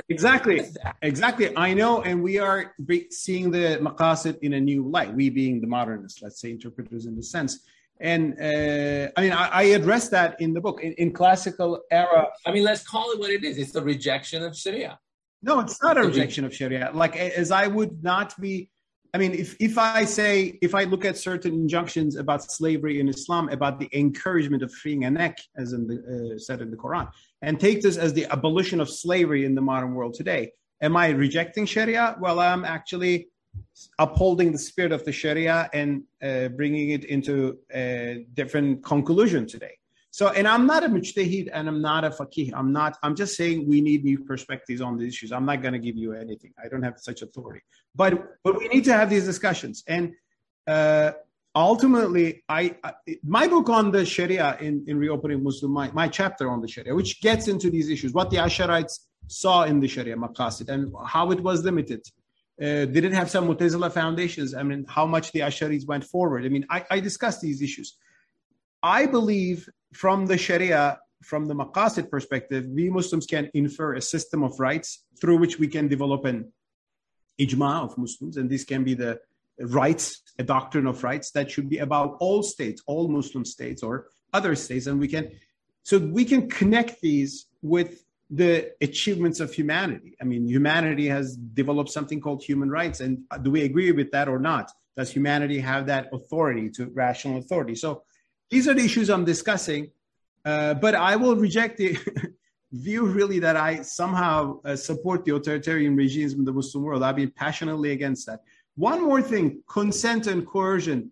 Exactly. I know, and we are seeing the maqasid in a new light. We being the modernists, let's say, interpreters in the sense. And I address that in the book. In classical era, let's call it what it is. It's the rejection of Sharia. No, it's not a rejection of Sharia. Like, as I would not be. If I look at certain injunctions about slavery in Islam, about the encouragement of freeing a neck, as said in the Quran, and take this as the abolition of slavery in the modern world today, am I rejecting Sharia? Well, I'm actually upholding the spirit of the Sharia and bringing it into a different conclusion today. So, and I'm not a mujtahid and I'm not a faqih. I'm just saying we need new perspectives on these issues. I'm not going to give you anything. I don't have such authority. But we need to have these discussions. And ultimately, my book on the Sharia in Reopening Muslim, my chapter on the Sharia, which gets into these issues, what the Asharites saw in the Sharia maqasid and how it was limited. Did it have some Mu'tazila foundations? How much the Asharites went forward. I discussed these issues. I believe from the Sharia, from the maqasid perspective, we Muslims can infer a system of rights through which we can develop an ijma of Muslims, and this can be the rights, a doctrine of rights that should be about all states, all Muslim states or other states, and we can connect these with the achievements of humanity. Humanity has developed something called human rights, and do we agree with that or not? Does humanity have that authority, to rational authority? So these are the issues I'm discussing, but I will reject the view really that I somehow support the authoritarian regimes in the Muslim world. I've been passionately against that. One more thing, consent and coercion.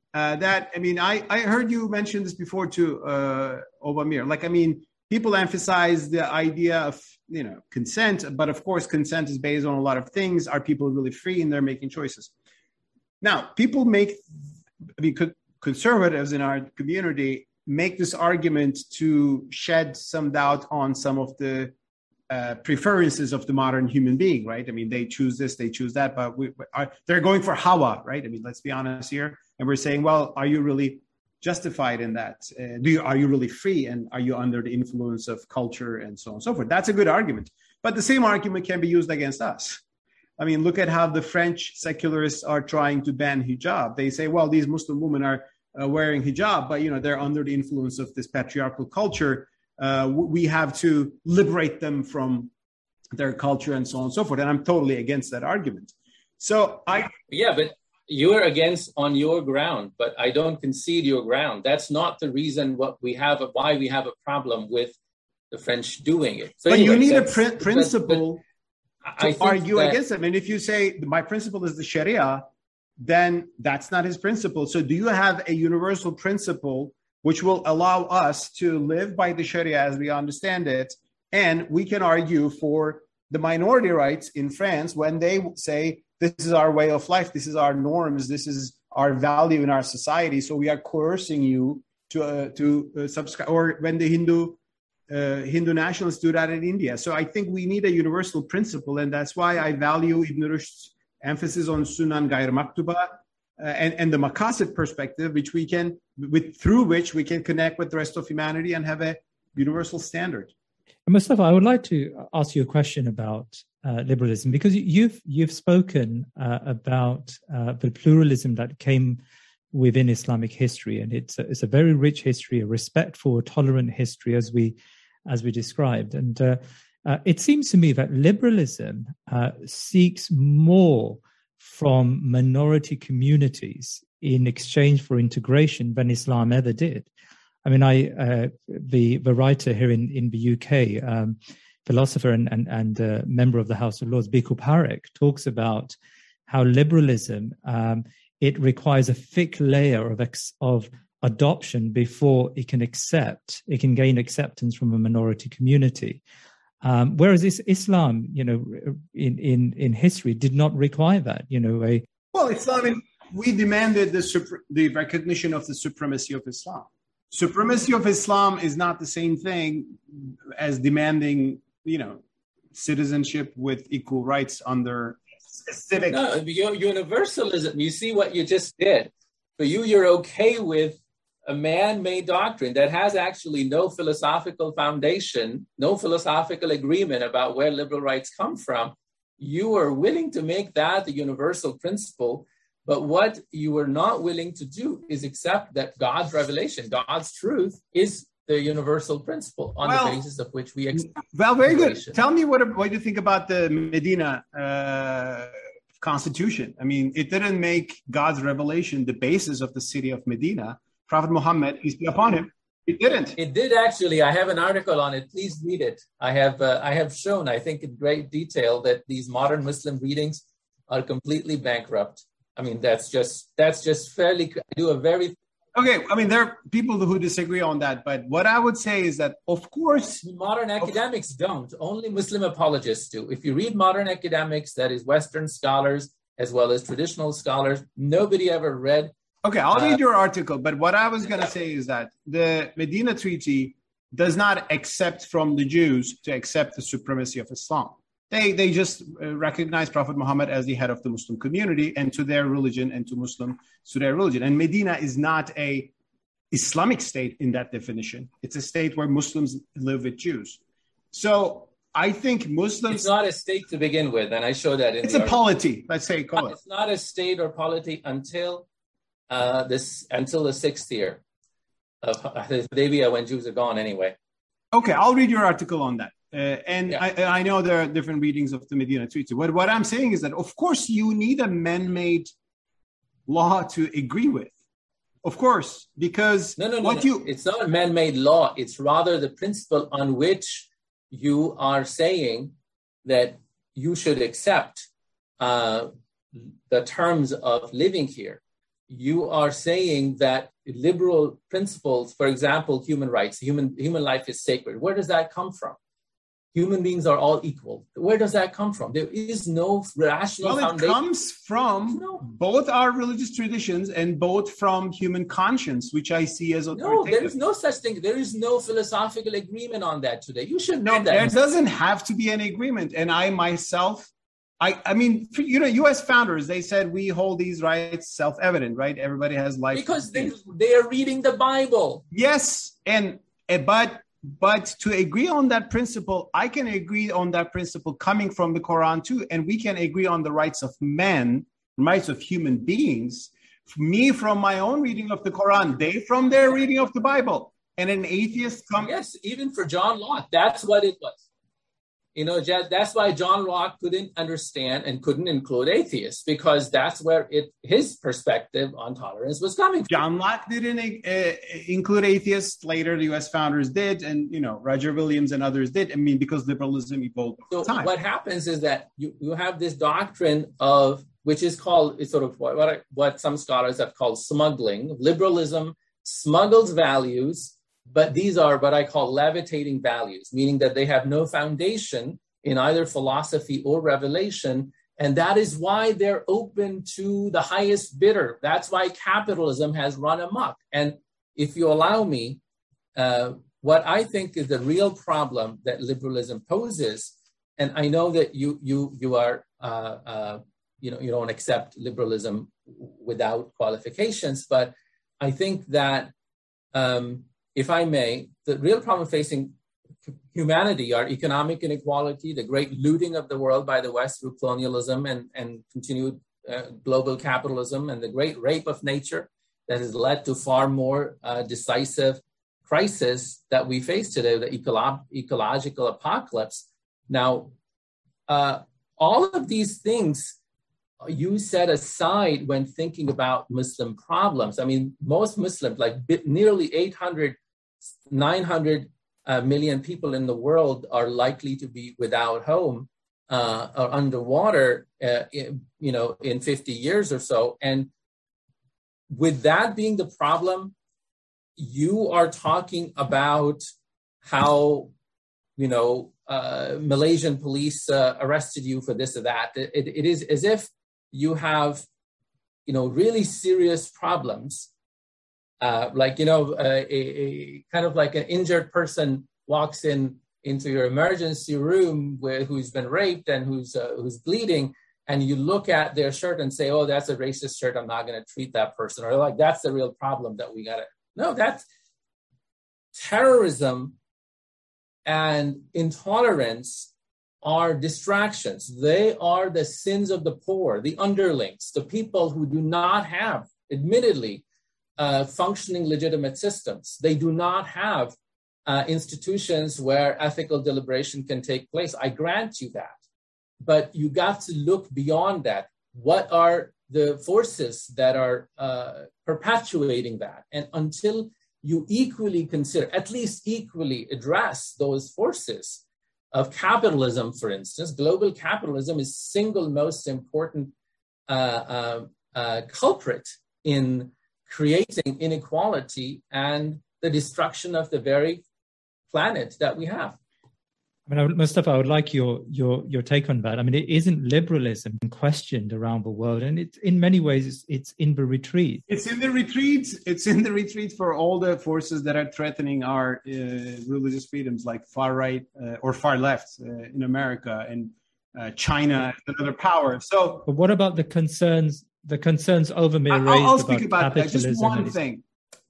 I heard you mention this before too, Obamir. People emphasize the idea of, consent, but of course, consent is based on a lot of things. Are people really free in their making choices? Now, conservatives in our community make this argument to shed some doubt on some of the preferences of the modern human being, right? They choose this, they choose that, but they're going for hawa, right? Let's be honest here. And we're saying, well, are you really justified in that? Are you really free? And are you under the influence of culture and so on and so forth? That's a good argument. But the same argument can be used against us. Look at how the French secularists are trying to ban hijab. They say, well, these Muslim women are wearing hijab, but they're under the influence of this patriarchal culture. We have to liberate them from their culture and so on and so forth. And I'm totally against that argument. But you're against on your ground, but I don't concede your ground. That's not the reason why we have a problem with the French doing it. So but anyway, you need a principle to argue against it. If you say my principle is the Sharia, then that's not his principle. So do you have a universal principle which will allow us to live by the Sharia as we understand it And we can argue for the minority rights in France when they say, this is our way of life, this is our norms, this is our value in our society. So we are coercing you to subscribe. Or when the Hindu nationalists do that in India. So I think we need a universal principle, and that's why I value Ibn Rushd's emphasis on Sunan Gayr Maktuba and the Maqasid perspective, through which we can connect with the rest of humanity and have a universal standard. Mustafa, I would like to ask you a question about liberalism, because you've spoken about the pluralism that came within Islamic history, and it's a very rich history, a respectful, tolerant history, as we described. And it seems to me that liberalism seeks more from minority communities in exchange for integration than Islam ever did. I mean, the writer here in the UK, philosopher and member of the House of Lords, Bikul Parekh, talks about how liberalism it requires a thick layer of adoption before it can gain acceptance from a minority community. Whereas Islam, in history, did not require that. Islam, we demanded the recognition of the supremacy of Islam. Supremacy of Islam is not the same thing as demanding, citizenship with equal rights under specific. No, universalism. You see what you just did. For you're okay with a man-made doctrine that has actually no philosophical foundation, no philosophical agreement about where liberal rights come from. You are willing to make that the universal principle. But what you are not willing to do is accept that God's revelation, God's truth, is the universal principle on the basis of which we accept. Well, very good. Tell me what you think about the Medina constitution. I mean, it didn't make God's revelation the basis of the city of Medina. Prophet Muhammad, peace be upon him, it didn't. It did actually. I have an article on it. Please read it. I have shown, I think, in great detail that these modern Muslim readings are completely bankrupt. I mean, that's just fairly. I do a very. Okay, I mean, there are people who disagree on that, but what I would say is that, of course, modern academics don't. Only Muslim apologists do. If you read modern academics, that is Western scholars as well as traditional scholars, nobody ever read. Okay, I'll read your article, but what I was going to say is that the Medina Treaty does not accept from the Jews to accept the supremacy of Islam. They just recognize Prophet Muhammad as the head of the Muslim community and to their religion and to their religion. And Medina is not a Islamic state in that definition. It's a state where Muslims live with Jews. So I think Muslims... It's not a state to begin with, and I show that in It's a polity, let's say, call it. It's not a state or polity until the 6th year of Hudaybiyah, when Jews are gone anyway. Okay, I'll read your article on that. I know there are different readings of the Medina Treaty. What I'm saying is that, of course, you need a man-made law to agree with. Of course, because No. It's not a man-made law. It's rather the principle on which you are saying that you should accept the terms of living here. You are saying that liberal principles, for example, human rights, human life is sacred. Where does that come from? Human beings are all equal. Where does that come from? There is no rational foundation. It comes from both our religious traditions and both from human conscience, which I see as authoritative. No, there is no such thing. There is no philosophical agreement on that today. You should know that. There doesn't have to be an agreement. And I myself, I mean, U.S. founders, they said we hold these rights self-evident, right? Everybody has life. Because they are reading the Bible. Yes, but to agree on that principle, I can agree on that principle coming from the Quran too, and we can agree on the rights of men, rights of human beings. Me from my own reading of the Quran, they from their reading of the Bible, and an atheist comes. Yes, even for John Locke, that's what it was. That's why John Locke couldn't understand and couldn't include atheists, because that's where his perspective on tolerance was coming from. John Locke didn't include atheists. Later, the U.S. founders did, and Roger Williams and others did. I mean, because liberalism evolved over time. What happens is that you have this doctrine of, which is called, it's sort of what some scholars have called smuggling. Liberalism smuggles values but these are what I call levitating values, meaning that they have no foundation in either philosophy or revelation. And that is why they're open to the highest bidder. That's why capitalism has run amok. And if you allow me, what I think is the real problem that liberalism poses, and I know that you are you don't accept liberalism without qualifications, but I think that if I may, the real problem facing humanity are economic inequality, the great looting of the world by the West through colonialism and continued global capitalism, and the great rape of nature that has led to far more decisive crisis that we face today, the ecological apocalypse. Now, all of these things you set aside when thinking about Muslim problems. I mean, most Muslims, like nearly 900 million people in the world are likely to be without home or underwater, in 50 years or so. And with that being the problem, you are talking about how, Malaysian police arrested you for this or that. It is as if you have, really serious problems. A kind of like an injured person walks into your emergency room who's been raped and who's bleeding, and you look at their shirt and say, "Oh, that's a racist shirt. I'm not going to treat that person." Or like, that's the real problem that we got to. No, that's terrorism and intolerance are distractions. They are the sins of the poor, the underlings, the people who do not have, admittedly, functioning legitimate systems. They do not have institutions where ethical deliberation can take place. I grant you that. But you got to look beyond that. What are the forces that are perpetuating that? And until you equally consider, at least equally address those forces of capitalism, for instance, global capitalism is single most important culprit in creating inequality and the destruction of the very planet that we have. I mean, Mustafa, I would like your take on that. I mean, it isn't liberalism questioned around the world, and it's in many ways it's in the retreat. It's in the retreat. It's in the retreat for all the forces that are threatening our religious freedoms, like far right or far left in America, and China is another power. So, but what about the concerns Over-Mir raised I'll speak about capitalism? Just one thing.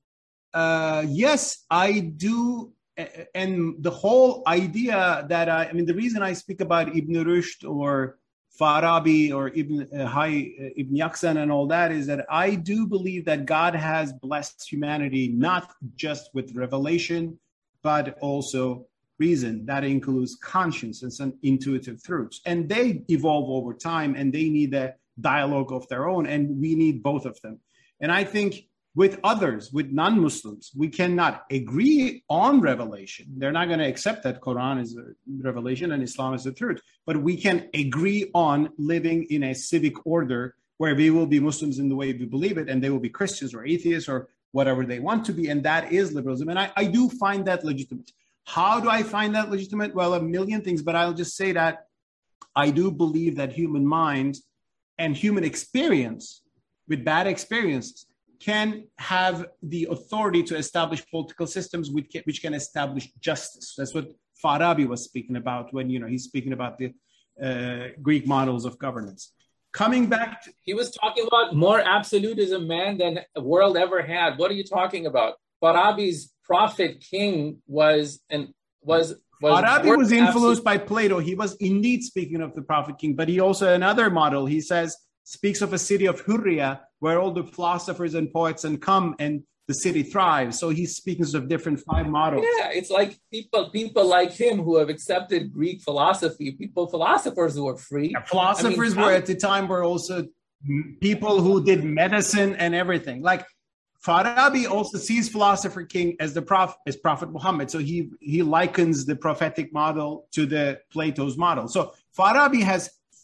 Yes, I do. And the whole idea that the reason I speak about Ibn Rushd or Farabi or Ibn Yaqzan and all that is that I do believe that God has blessed humanity not just with revelation, but also reason. That includes conscience and some intuitive truths. And they evolve over time, and they need a dialogue of their own, and we need both of them. And I think with others, with non-Muslims, we cannot agree on revelation. They're not going to accept that Quran is a revelation and Islam is the truth. But we can agree on living in a civic order where we will be Muslims in the way we believe it, and they will be Christians or atheists or whatever they want to be. And that is liberalism. And I do find that legitimate. How do I find that legitimate? Well, a million things, but I'll just say that I do believe that human mind and human experience with bad experiences can have the authority to establish political systems which can establish justice. That's what Farabi was speaking about when he's speaking about the Greek models of governance. Coming back to, he was talking about more absolutism, man, than the world ever had. What are you talking about? Farabi's prophet king was Farabi was influenced by Plato. He was indeed speaking of the prophet king, but he also another model. He speaks of a city of Hurriya, where all the philosophers and poets come and the city thrives. So he's speaking of different 5 models. Yeah, it's like people like him who have accepted Greek philosophy, philosophers who are free. Yeah, philosophers were at the time were also people who did medicine and everything. Like Farabi also sees philosopher king as Prophet Muhammad. So he likens the prophetic model to the Plato's model. So Farabi has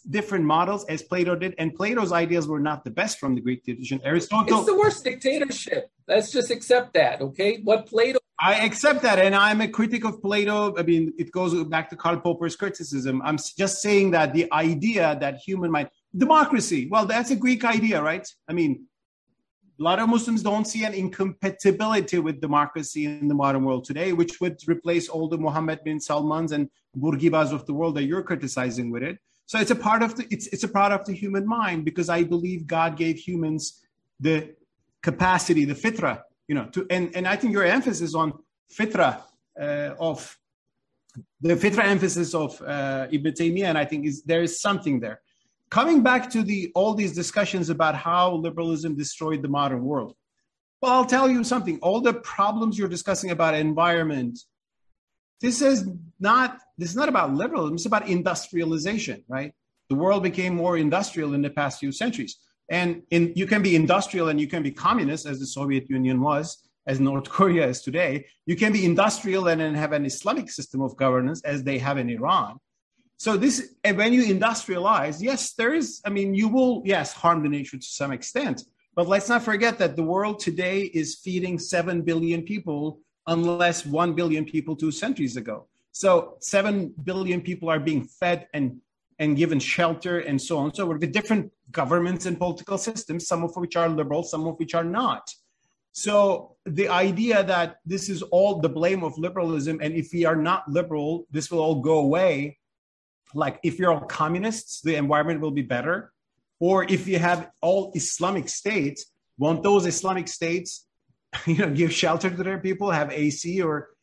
different models as Plato did, and Plato's ideas were not the best from the Greek tradition. Aristotle, it's the worst dictatorship. Let's just accept that, okay? What Plato. I accept that, and I'm a critic of Plato. I mean, it goes back to Karl Popper's criticism. I'm just saying that the idea that human mind, democracy, well, that's a Greek idea, right? I mean, a lot of Muslims don't see an incompatibility with democracy in the modern world today, which would replace all the Mohammed bin Salmans and Bourguibas of the world that you're criticizing with it. So it's a part of the human mind, because I believe God gave humans the capacity, the fitra, and I think your emphasis on fitra of the fitra emphasis of Ibn Taymiyyah, and I think there is something there. Coming back to all these discussions about how liberalism destroyed the modern world. Well, I'll tell you something. All the problems you're discussing about environment, this is not about liberalism. It's about industrialization, right? The world became more industrial in the past few centuries. And you can be industrial and you can be communist, as the Soviet Union was, as North Korea is today. You can be industrial and then have an Islamic system of governance, as they have in Iran. So when you industrialize, yes, you will harm the nature to some extent. But let's not forget that the world today is feeding 7 billion people, unless 1 billion people 2 centuries ago. So 7 billion people are being fed and given shelter and so on. So with different governments and political systems, some of which are liberal, some of which are not. So the idea that this is all the blame of liberalism, and if we are not liberal, this will all go away. Like if you're all communists, the environment will be better. Or if you have all Islamic states, won't those Islamic states, give shelter to their people, have AC?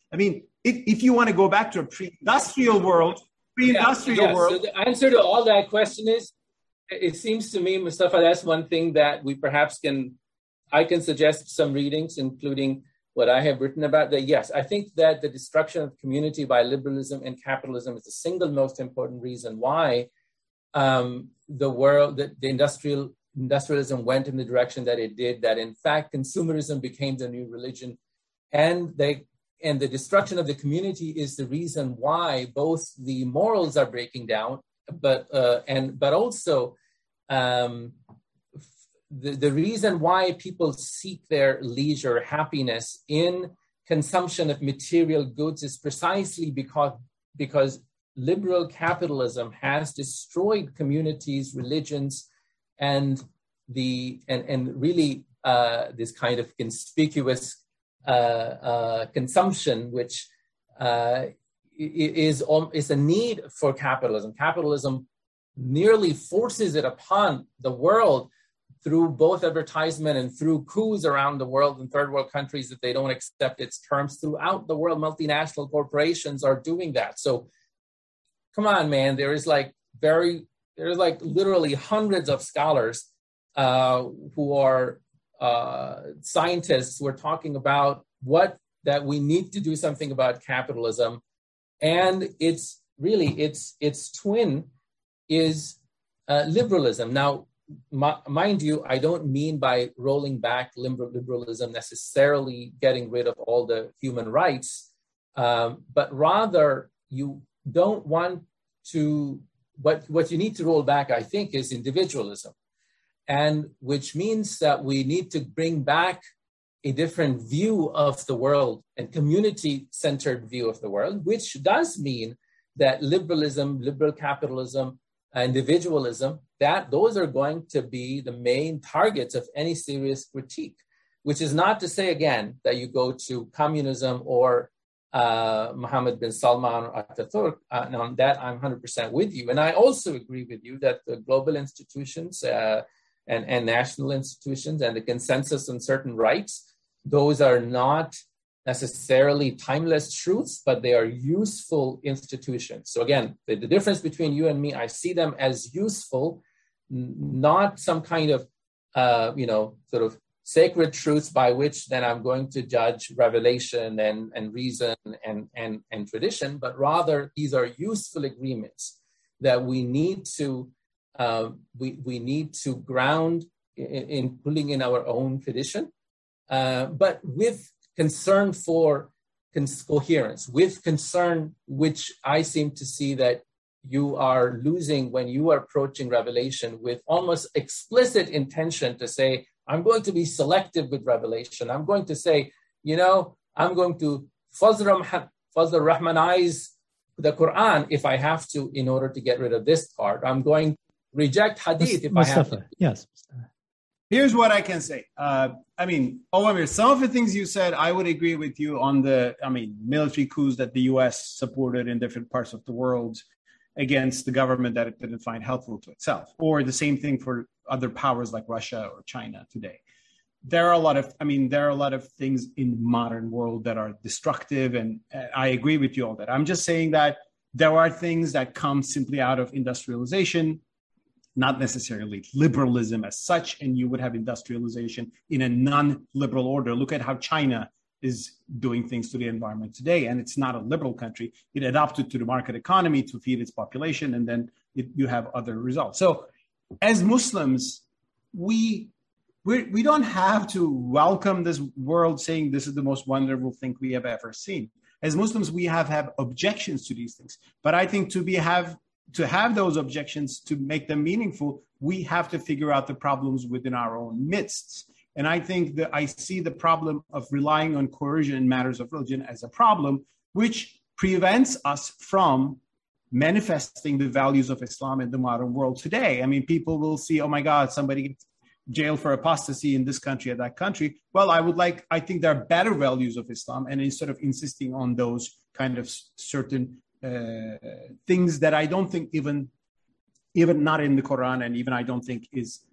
If you want to go back to a pre-industrial world. So the answer to all that question is, it seems to me, Mustafa, that's one thing that we perhaps I can suggest some readings, including what I have written about that. Yes, I think that the destruction of community by liberalism and capitalism is the single most important reason why the industrialism went in the direction that it did, that in fact consumerism became the new religion, and the destruction of the community is the reason why both the morals are breaking down, but also the reason why people seek their leisure happiness in consumption of material goods is precisely because liberal capitalism has destroyed communities, religions, and really this kind of conspicuous consumption, which is a need for capitalism. Capitalism nearly forces it upon the world through both advertisement and through coups around the world in third world countries that they don't accept its terms. Throughout the world, multinational corporations are doing that. So come on, man, there's literally hundreds of scholars who are scientists who are talking about that we need to do something about capitalism. And its twin is liberalism. Now, mind you, I don't mean by rolling back liberalism necessarily getting rid of all the human rights, but rather you don't want to, what you need to roll back, I think, is individualism. And which means that we need to bring back a different view of the world and community-centered view of the world, which does mean that liberalism, liberal capitalism, individualism, that those are going to be the main targets of any serious critique, which is not to say, again, that you go to communism or Mohammed bin Salman or Ataturk. And on that, I'm 100% with you. And I also agree with you that the global institutions and national institutions and the consensus on certain rights, those are not necessarily timeless truths, but they are useful institutions. So again, the difference between you and me, I see them as useful, not some kind of, sort of sacred truths by which then I'm going to judge revelation and reason and tradition, but rather these are useful agreements that we need to we need to ground, including in our own tradition, but with concern for coherence, with concern which I seem to see that you are losing when you are approaching revelation with almost explicit intention to say, I'm going to be selective with revelation. I'm going to say, I'm going to fazl Rahmanize the Quran if I have to, in order to get rid of this part. I'm going to reject hadith if Mustafa, I have to. Yes. Here's what I can say. Omar, some of the things you said, I would agree with you on military coups that the U.S. supported in different parts of the world against the government that it didn't find helpful to itself, or the same thing for other powers like Russia or China today. There are a lot of things in modern world that are destructive, and I agree with you on that. I'm just saying that there are things that come simply out of industrialization, not necessarily liberalism as such, and you would have industrialization in a non-liberal order. Look at how China is doing things to the environment today, and it's not a liberal country. It adopted to the market economy to feed its population, and then you have other results. So as Muslims, we don't have to welcome this world saying this is the most wonderful thing we have ever seen. As Muslims, we have objections to these things, but I think to have those objections, to make them meaningful, we have to figure out the problems within our own midst. And I think that I see the problem of relying on coercion in matters of religion as a problem, which prevents us from manifesting the values of Islam in the modern world today. I mean, people will see, oh my God, somebody gets jailed for apostasy in this country or that country. Well, I think there are better values of Islam, and instead of insisting on those kind of certain things that I don't think even not in the Quran, and even I don't think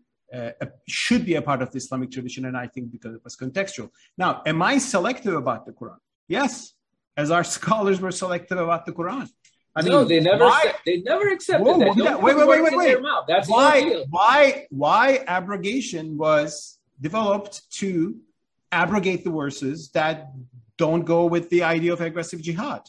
should be a part of the Islamic tradition, and I think because it was contextual. Now, am I selective about the Quran? Yes, as our scholars were selective about the Quran. They never accepted that. Wait. That's why abrogation was developed to abrogate the verses that don't go with the idea of aggressive jihad?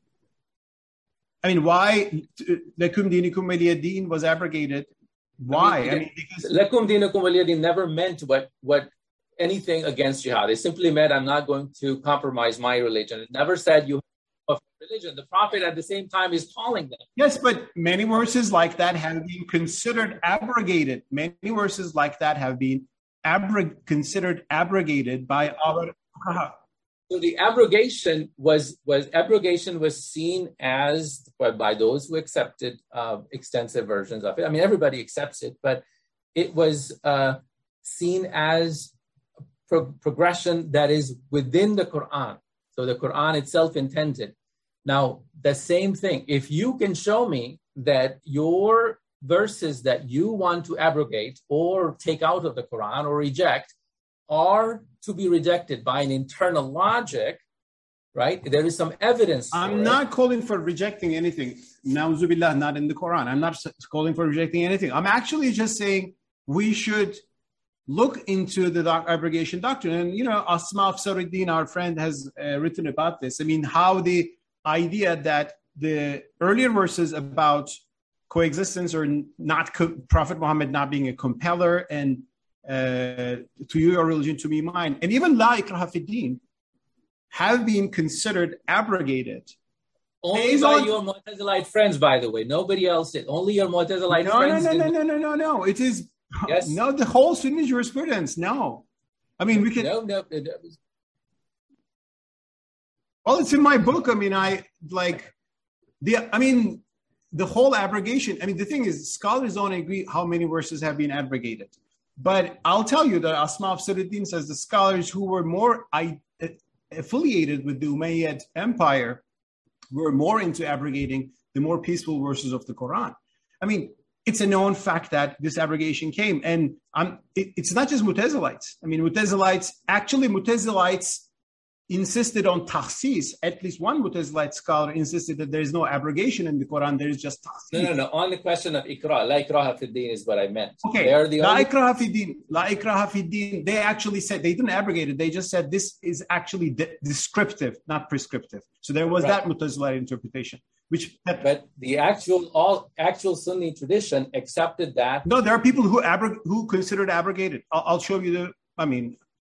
I mean, why Lakum Dinikum Waliya Din was abrogated? Why? Because Lakum Dinikum Waliya Din never meant what anything against jihad. It simply meant I'm not going to compromise my religion. It never said you have religion. The Prophet at the same time is calling them. Yes, but many verses like that have been considered abrogated. Many verses like that have been considered abrogated by our. So the abrogation was seen as, by those who accepted extensive versions of it. I mean, everybody accepts it, but it was seen as progression that is within the Quran. So the Quran itself intended. Now, the same thing. If you can show me that your verses that you want to abrogate or take out of the Quran or reject are to be rejected by an internal logic, right? There is some evidence. I'm not calling for rejecting anything. Na'uzubillah, not in the Quran. I'm not calling for rejecting anything. I'm actually just saying we should look into the abrogation doctrine. And, Asma Afsaruddin, our friend, has written about this. I mean, how the idea that the earlier verses about coexistence or not, Prophet Muhammad not being a compeller, and to you your religion, to me mine, and even La ikraha fi din have been considered abrogated. Only by your Mu'tazilite friends, by the way. Nobody else did. Only your Mu'tazilite friends did. No. It is yes. No, the whole Sunni jurisprudence. No, I mean we can. No. Well, it's in my book. I mean, the whole abrogation. I mean, the thing is, scholars don't agree how many verses have been abrogated. But I'll tell you that Asma Afsaruddin says the scholars who were more affiliated with the Umayyad Empire were more into abrogating the more peaceful verses of the Quran. I mean, it's a known fact that this abrogation came. And it's not just Mu'tazilites. I mean, Mu'tazilites insisted on takhsis. At least one Mu'tazilite scholar insisted that there is no abrogation in the Quran, there is just takhsis. No. On the question of ikra, la ikraha fi din is what I meant. Okay, la ikraha fi din, they actually said, they didn't abrogate it, they just said this is actually descriptive, not prescriptive. So there was that Mu'tazilite interpretation. But the actual Sunni tradition accepted that. No, there are people who considered abrogated. I'll show you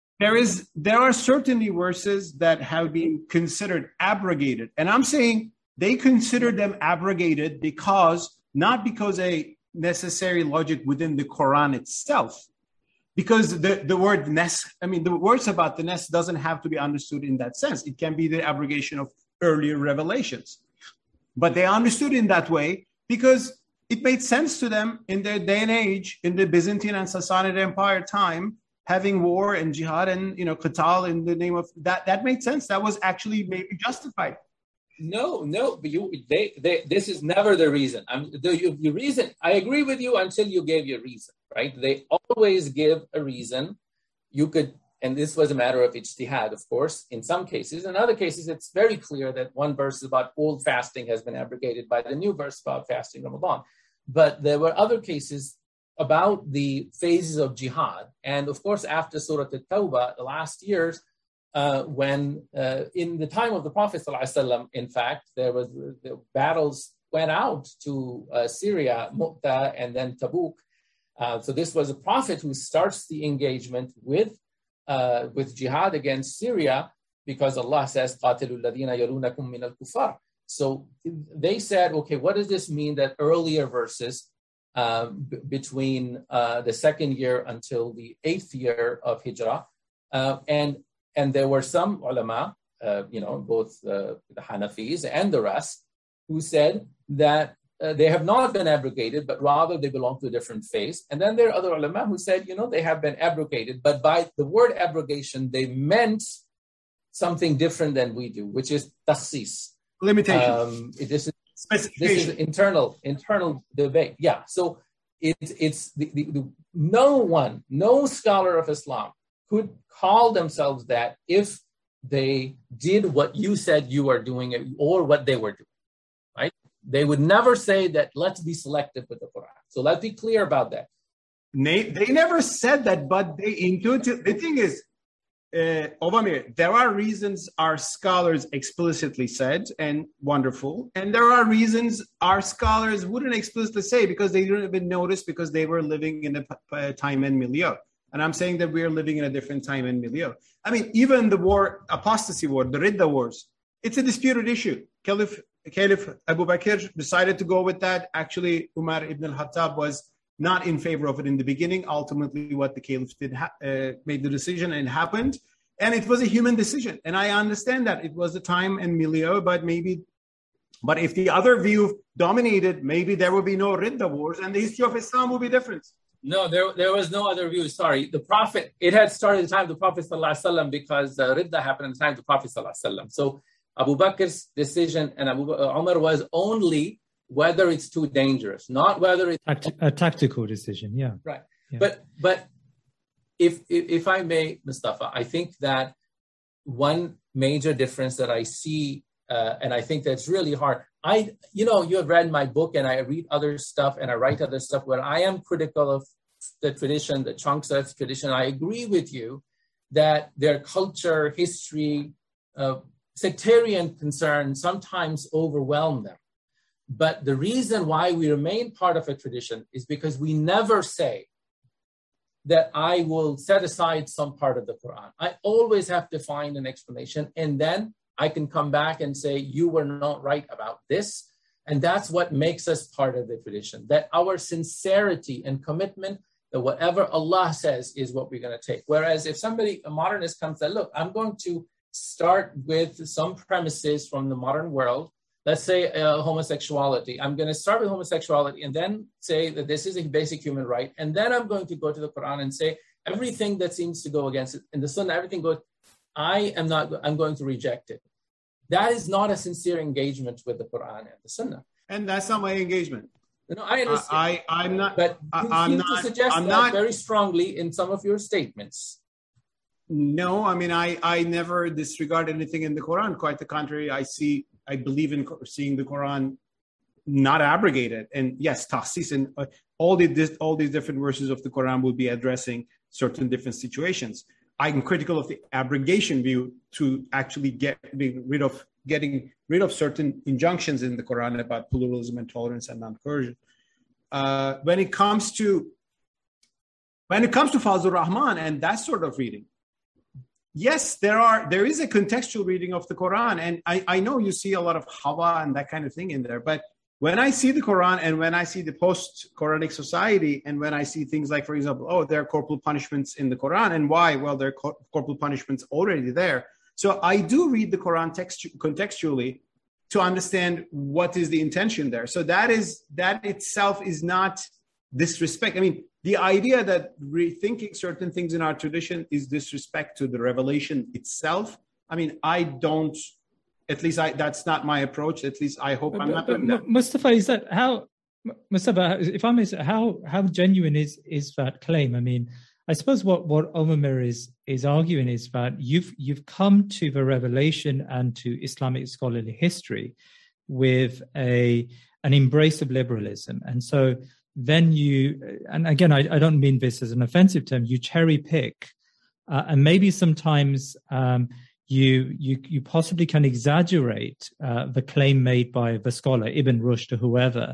there are certainly verses that have been considered abrogated. And I'm saying they consider them abrogated not because a necessary logic within the Quran itself, because the word nes, the words about the nes doesn't have to be understood in that sense. It can be the abrogation of earlier revelations. But they understood in that way because it made sense to them in their day and age, in the Byzantine and Sassanid Empire time, having war and jihad and qital in the name of that made sense. That was actually maybe justified. No, but this is never the reason. The reason, I agree with you until you gave your reason, right? They always give a reason. You could, and this was a matter of ijtihad, of course, in some cases. In other cases, it's very clear that one verse about old fasting has been abrogated by the new verse about fasting Ramadan. But there were other cases about the phases of jihad. And of course, after Surah At-Tawbah, the last years, when in the time of the Prophet ﷺ, in fact, the battles went out to Syria, Mu'tah, and then Tabuk. So this was a prophet who starts the engagement with jihad against Syria, because Allah says, قَاتِلُوا الَّذِينَ يَلُونَكُم مِّنَ الْكُفَّارِ. So they said, okay, what does this mean that earlier verses between the second year until the 8th year of Hijrah, and there were some ulama, both the Hanafis and the rest, who said that they have not been abrogated, but rather they belong to a different phase. And then there are other ulama who said, they have been abrogated, but by the word abrogation, they meant something different than we do, which is takhsis. Limitation. This is internal debate. Yeah. So it's no scholar of Islam could call themselves that if they did what you said you are doing or what they were doing, right? They would never say that let's be selective with the Quran. So let's be clear about that. They never said that, but they intuitive. The thing is, Ovamir, there are reasons our scholars explicitly said, and wonderful, and there are reasons our scholars wouldn't explicitly say because they didn't even notice because they were living in a time and milieu. And I'm saying that we're living in a different time and milieu. Even the apostasy war, the Ridda wars, it's a disputed issue. Caliph Abu Bakr decided to go with that. Actually, Umar ibn al-Khattab was not in favor of it in the beginning. Ultimately, what the Caliph did made the decision and it happened. And it was a human decision. And I understand that it was a time and milieu, but if the other view dominated, maybe there would be no Ridda wars and the history of Islam would be different. No, there was no other view. Sorry. The Prophet, it had started at the time of the Prophet ﷺ because Ridda happened at the time of the Prophet ﷺ. So Abu Bakr's decision and Umar was only whether it's too dangerous, not whether it's a tactical decision. Yeah. Right. Yeah. But if I may, Mustafa, I think that one major difference that I see, and I think that's really hard. You have read my book and I read other stuff and I write other stuff where I am critical of the tradition, the chunks of tradition. I agree with you that their culture, history, sectarian concerns sometimes overwhelm them. But the reason why we remain part of a tradition is because we never say that I will set aside some part of the Quran. I always have to find an explanation, and then I can come back and say, you were not right about this. And that's what makes us part of the tradition, that our sincerity and commitment that whatever Allah says is what we're going to take. Whereas if a modernist comes and look, I'm going to start with some premises from the modern world. Let's say homosexuality. I'm going to start with homosexuality and then say that this is a basic human right. And then I'm going to go to the Quran and say everything that seems to go against it. In the Sunnah, everything goes, I'm going to reject it. That is not a sincere engagement with the Quran and the Sunnah. And that's not my engagement. No, I understand. I'm not. But you seem to suggest that very strongly in some of your statements. No, I never disregard anything in the Quran. Quite the contrary, I believe in seeing the Quran not abrogated. And yes, tahsis and all these different verses of the Quran will be addressing certain different situations. I'm critical of the abrogation view to actually getting rid of certain injunctions in the Quran about pluralism and tolerance and non-coercion. When it comes to Fazlur Rahman and that sort of reading, yes, there is a contextual reading of the Quran. And I know you see a lot of hawa and that kind of thing in there. But when I see the Quran and when I see the post-Quranic society and when I see things like, for example, there are corporal punishments in the Quran. And why? Well, there are corporal punishments already there. So I do read the Quran contextually to understand what is the intention there. So that itself is not disrespect. I mean, the idea that rethinking certain things in our tradition is disrespect to the revelation itself. I mean, that's not my approach. At least I hope I'm not doing that. Mustafa, if I may say, how genuine is that claim? I mean, I suppose what Omar is arguing is that you've come to the revelation and to Islamic scholarly history with an embrace of liberalism, and so then and again, I don't mean this as an offensive term, you cherry pick, and maybe sometimes you possibly can exaggerate the claim made by the scholar Ibn Rushd or whoever,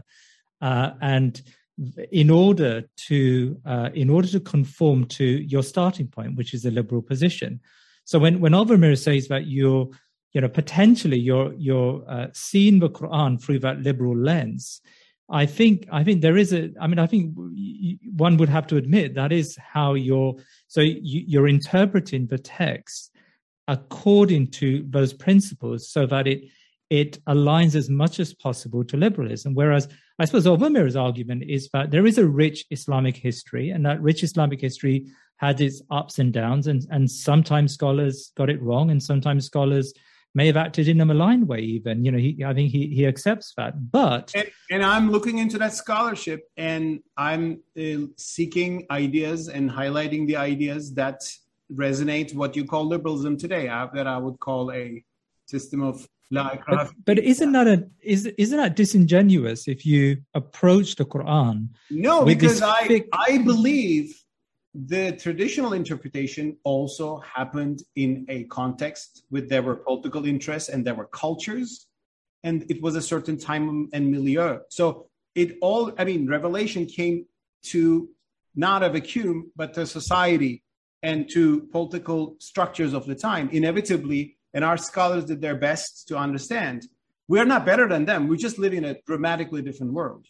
and in order to conform to your starting point, which is a liberal position. So when Ovamir says that you're potentially you're seeing the Quran through that liberal lens, I think there is I think one would have to admit that is how you're interpreting the text according to those principles, so that it aligns as much as possible to liberalism. Whereas I suppose Ovamir's argument is that there is a rich Islamic history, and that rich Islamic history had its ups and downs, and sometimes scholars got it wrong, and sometimes scholars may have acted in a malign way even. I think he accepts that. But and I'm looking into that scholarship, and I'm seeking ideas and highlighting the ideas that resonate what you call liberalism today, that I would call a system of la ikraha. But isn't that disingenuous if you approach the Quran? No, because I believe the traditional interpretation also happened in a context where there were political interests and there were cultures, and it was a certain time and milieu. So revelation came to not a vacuum, but to society and to political structures of the time, inevitably, and our scholars did their best to understand. We're not better than them. We just live in a dramatically different world.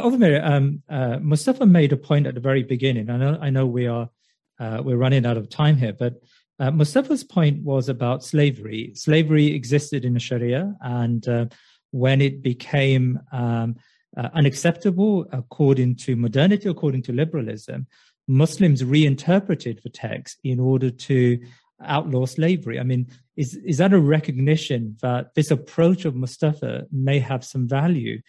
Ovamir, Mustafa made a point at the very beginning. I know we're running out of time here, but Mustafa's point was about slavery. Slavery existed in the Sharia, and when it became unacceptable according to modernity, according to liberalism, Muslims reinterpreted the text in order to outlaw slavery. I mean, is that a recognition that this approach of Mustafa may have some value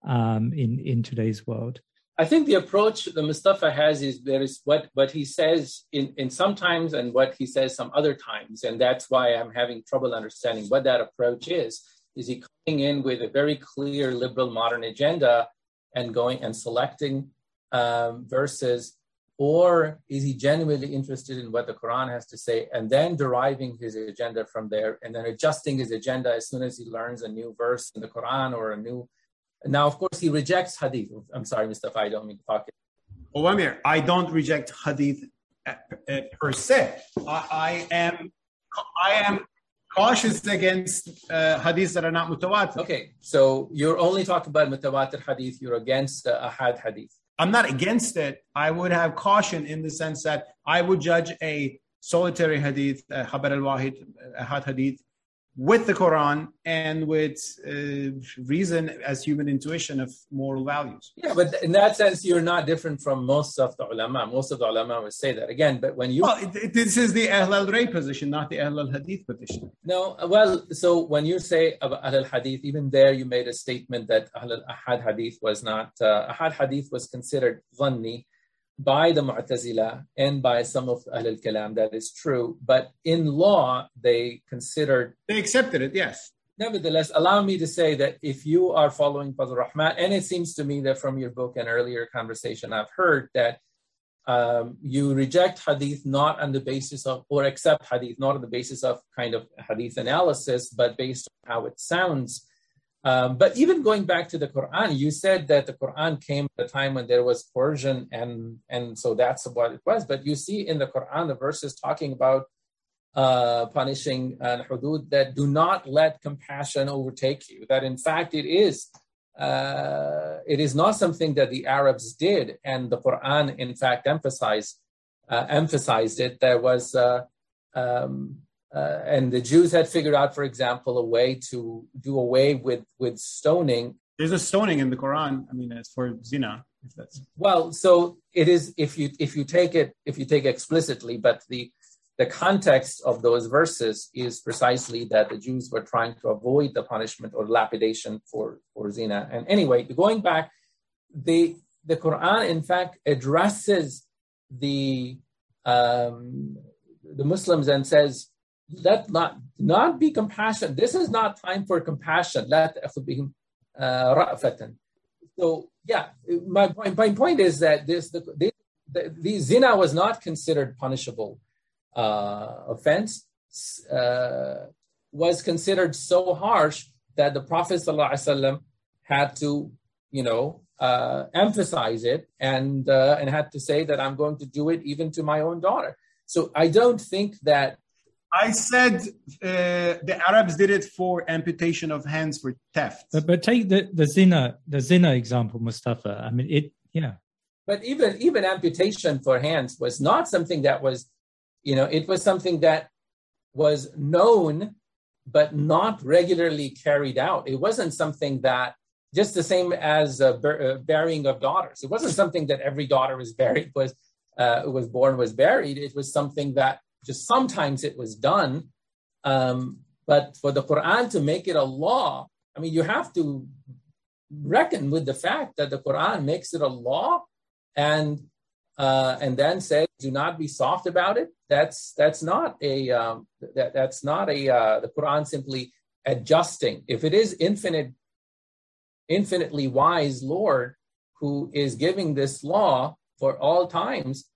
in today's world? I think the approach that Mustafa has is there is what he says in sometimes and what he says some other times, and that's why I'm having trouble understanding what that approach is. Is he coming in with a very clear liberal modern agenda and going and selecting verses, or is he genuinely interested in what the Quran has to say and then deriving his agenda from there and then adjusting his agenda as soon as he learns a new verse in the Quran or a new... Now, of course, he rejects hadith. I'm sorry, Mustafa, I don't mean to talk. Amir, I don't reject hadith per se. I am cautious against hadiths that are not mutawatir. Okay, so you're only talking about mutawatir hadith. You're against ahad hadith. I'm not against it. I would have caution in the sense that I would judge a solitary hadith, Khabar al-Wahid, ahad hadith, with the Quran and with reason as human intuition of moral values. Yeah, but in that sense, you're not different from most of the ulama. Most of the ulama would say that. Again, but when you... Well, this is the Ahl al-Ray position, not the Ahl al-Hadith position. No, well, so when you say about Ahl al-Hadith, even there you made a statement that Ahl al-Ahad Hadith was not... Ahad Hadith was considered dhanni by the Mu'tazila and by some of Ahl al-Kalam. That is true. But in law, they accepted it, yes. Nevertheless, allow me to say that if you are following Fazl Rahman, and it seems to me that from your book and earlier conversation, I've heard that you reject hadith not on the basis of, or accept hadith not on the basis of kind of hadith analysis, but based on how it sounds. But even going back to the Quran, you said that the Quran came at a time when there was coercion, and so that's what it was. But you see in the Quran, the verses talking about punishing al-hudud, that do not let compassion overtake you. That in fact it is not something that the Arabs did, and the Quran in fact emphasized it. There was and the Jews had figured out, for example, a way to do away with stoning. There's a stoning in the Quran. I mean, it's for zina. If that's well, so it is if you take it explicitly, but the context of those verses is precisely that the Jews were trying to avoid the punishment or lapidation for zina. And anyway, going back, the Quran in fact addresses the Muslims and says, let not be compassionate. This is not time for compassion. So yeah, my point is that the zina was not considered punishable offense, was considered so harsh that the Prophet ﷺ had to, emphasize it and had to say that I'm going to do it even to my own daughter. So I don't think that. I said the Arabs did it for amputation of hands for theft. But take the zina example, Mustafa. I mean, But even amputation for hands was not something that was, it was something that was known, but not regularly carried out. It wasn't something that, just the same as burying of daughters. It wasn't something that every daughter was buried, was born, was buried. It was something that just sometimes it was done. But for the Quran to make it a law, I mean, you have to reckon with the fact that the Quran makes it a law and then says, do not be soft about it. That's not the Quran simply adjusting. If it is infinitely wise Lord who is giving this law for all times,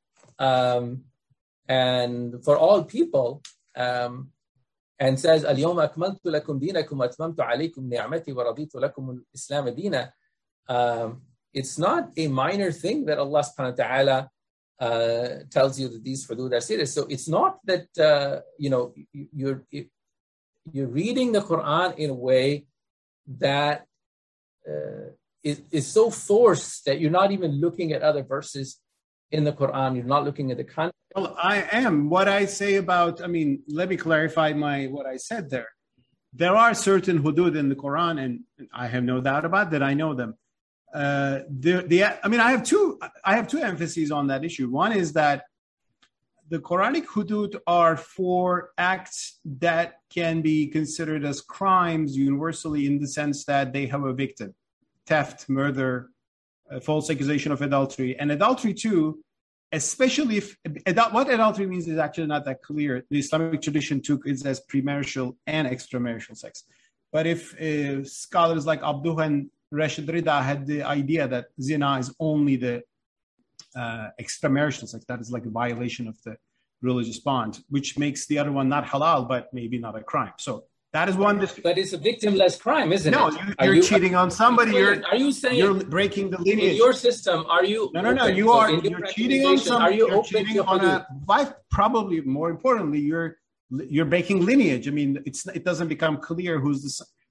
and for all people, and says, "Al-yawma akmaltu lakum dinakum wa atmamtu alaykum ni'mati wa raditu lakum al-Islam dina." It's not a minor thing that Allah subhanahu wa ta'ala tells you that these hudud are serious. So it's not that you're reading the Quran in a way that is so forced that you're not even looking at other verses in the Quran. You're not looking at the context. Well, I am. What I say about, let me clarify what I said there. There are certain hudud in the Quran, and I have no doubt about that. I know them. I have two emphases on that issue. One is that the Quranic hudud are for acts that can be considered as crimes universally, in the sense that they have a victim: theft, murder, false accusation of adultery, and adultery too. Especially if what adultery means is actually not that clear. The Islamic tradition took it as premarital and extramarital sex. But if scholars like Abduh and Rashid Rida had the idea that zina is only the extramarital sex, that is like a violation of the religious bond, which makes the other one not halal, but maybe not a crime. So that is one. But it's a victimless crime, isn't it? No, you're cheating on somebody. Are you saying you're breaking the lineage? In your system, are you? No. You're cheating on somebody. You're cheating on a wife. Probably more importantly, you're breaking lineage. I mean, it doesn't become clear who's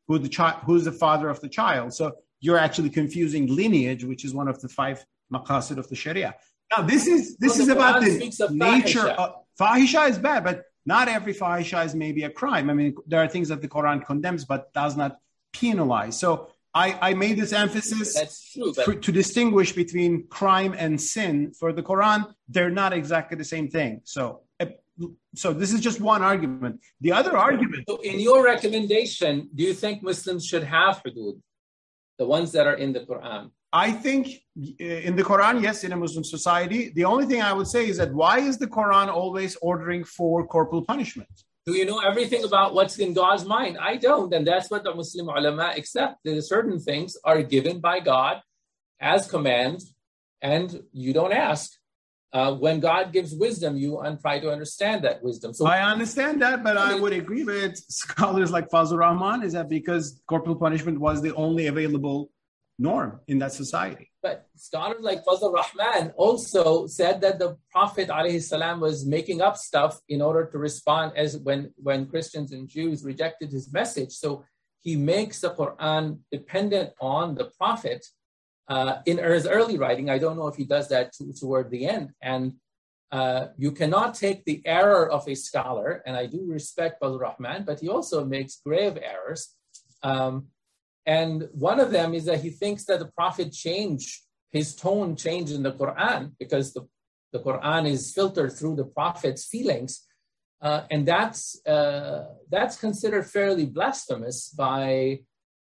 the father of the child. So you're actually confusing lineage, which is one of the 5 maqasid of the Sharia. Now, this is about the nature of fahisha is bad, but not every fahisha is maybe a crime. I mean, there are things that the Quran condemns but does not penalize. So I made this emphasis. That's true, to distinguish between crime and sin. For the Quran, they're not exactly the same thing. So this is just one argument. The other argument. So in your recommendation, do you think Muslims should have hudud, the ones that are in the Quran? I think in the Quran, yes, in a Muslim society. The only thing I would say is that why is the Quran always ordering for corporal punishment? Do you know everything about what's in God's mind? I don't. And that's what the Muslim ulama accept. That certain things are given by God as commands, and you don't ask. When God gives wisdom, you try to understand that wisdom. So I understand that, but I would agree with scholars like Fazlur Rahman, is that because corporal punishment was the only available norm in that society. But scholars like Fazl Rahman also said that the Prophet ﷺ was making up stuff in order to respond as when Christians and Jews rejected his message. So he makes the Quran dependent on the Prophet in his early writing. I don't know if he does that toward the end. And you cannot take the error of a scholar, and I do respect Fazl Rahman, but he also makes grave errors. And one of them is that he thinks that the Prophet his tone changed in the Quran because the Quran is filtered through the Prophet's feelings. And that's considered fairly blasphemous by,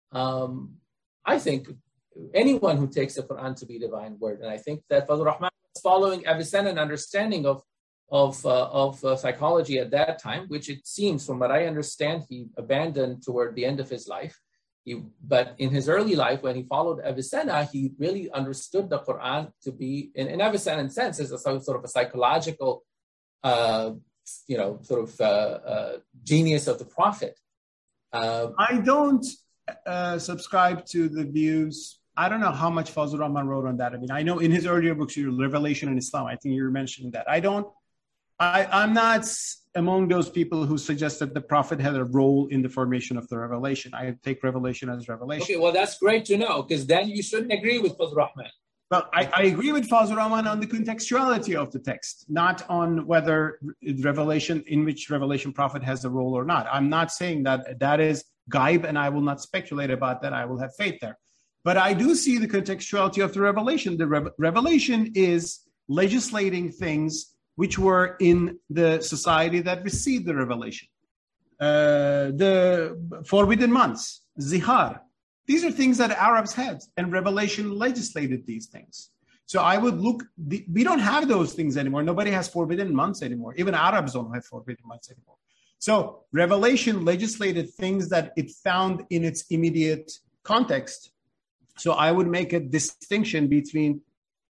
I think, anyone who takes the Quran to be divine word. And I think that Fazl Rahman was following Avicennan understanding of psychology at that time, which it seems, from what I understand, he abandoned toward the end of his life. But in his early life, when he followed Avicenna, he really understood the Quran to be, in Avicenna's sense, as a sort of a psychological, genius of the Prophet. I don't subscribe to the views. I don't know how much Fazl Rahman wrote on that. I mean, I know in his earlier books, Revelation in Islam, I think you were mentioning that. I'm not among those people who suggest that the Prophet had a role in the formation of the revelation. I take revelation as revelation. Okay, well, that's great to know, because then you shouldn't agree with Fazl Rahman. Well, I agree with Fazl Rahman on the contextuality of the text, not on whether revelation, in which revelation Prophet has a role or not. I'm not saying that is gaib, and I will not speculate about that. I will have faith there. But I do see the contextuality of the revelation. The revelation is legislating things which were in the society that received the revelation. The forbidden months, zihar. These are things that Arabs had, and revelation legislated these things. So I would we don't have those things anymore. Nobody has forbidden months anymore. Even Arabs don't have forbidden months anymore. So revelation legislated things that it found in its immediate context. So I would make a distinction between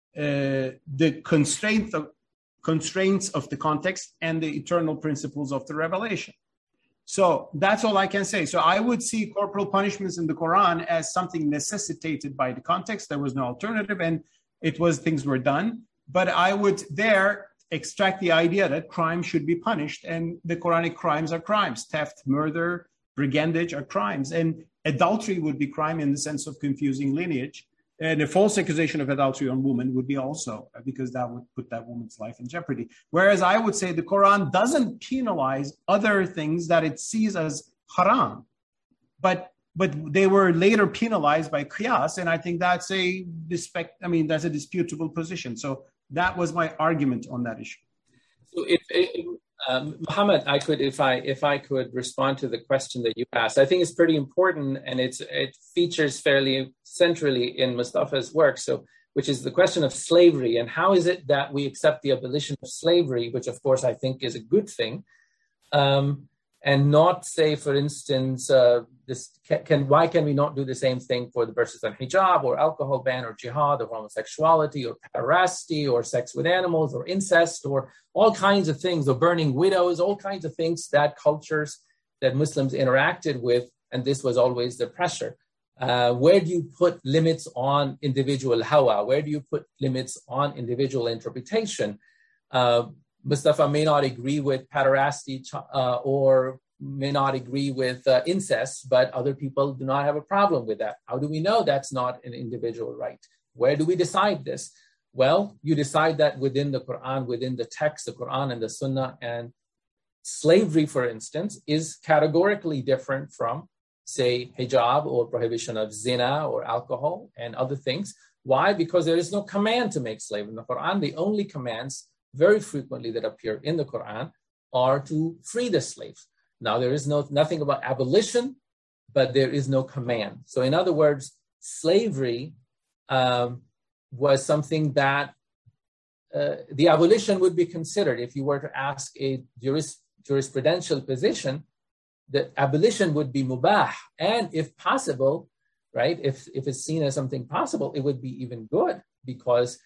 the constraints of the context and the eternal principles of the revelation. So that's all I can say. So I would see corporal punishments in the Quran as something necessitated by the context. There was no alternative, and things were done. But I would there extract the idea that crime should be punished, and the Quranic crimes are crimes. Theft, murder, brigandage are crimes, and adultery would be crime in the sense of confusing lineage. And a false accusation of adultery on woman would be also, because that would put that woman's life in jeopardy. Whereas I would say the Quran doesn't penalize other things that it sees as haram, but they were later penalized by qiyas, and I think that's a disputable position. So that was my argument on that issue. So Muhammad, if I could respond to the question that you asked, I think it's pretty important, and it features fairly centrally in Mustafa's work. So, which is the question of slavery, and how is it that we accept the abolition of slavery, which of course I think is a good thing, and not say, for instance, why can we not do the same thing for the verses on hijab or alcohol ban or jihad or homosexuality or pederasty or sex with animals or incest or all kinds of things, or burning widows, all kinds of things that cultures that Muslims interacted with, and this was always the pressure. Where do you put limits on individual hawa? Where do you put limits on individual interpretation? Mustafa may not agree with pederasty or may not agree with incest, but other people do not have a problem with that. How do we know that's not an individual right? Where do we decide this? Well, you decide that within the Quran, within the text, the Quran and the Sunnah. And slavery, for instance, is categorically different from, say, hijab or prohibition of zina or alcohol and other things. Why? Because there is no command to make slave in the Quran. The only commands very frequently that appear in the Quran are to free the slaves. Now, there is nothing about abolition, but there is no command. So in other words, slavery was something that the abolition would be considered. If you were to ask a jurisprudential position, the abolition would be mubah. And if possible, right, if it's seen as something possible, it would be even good, because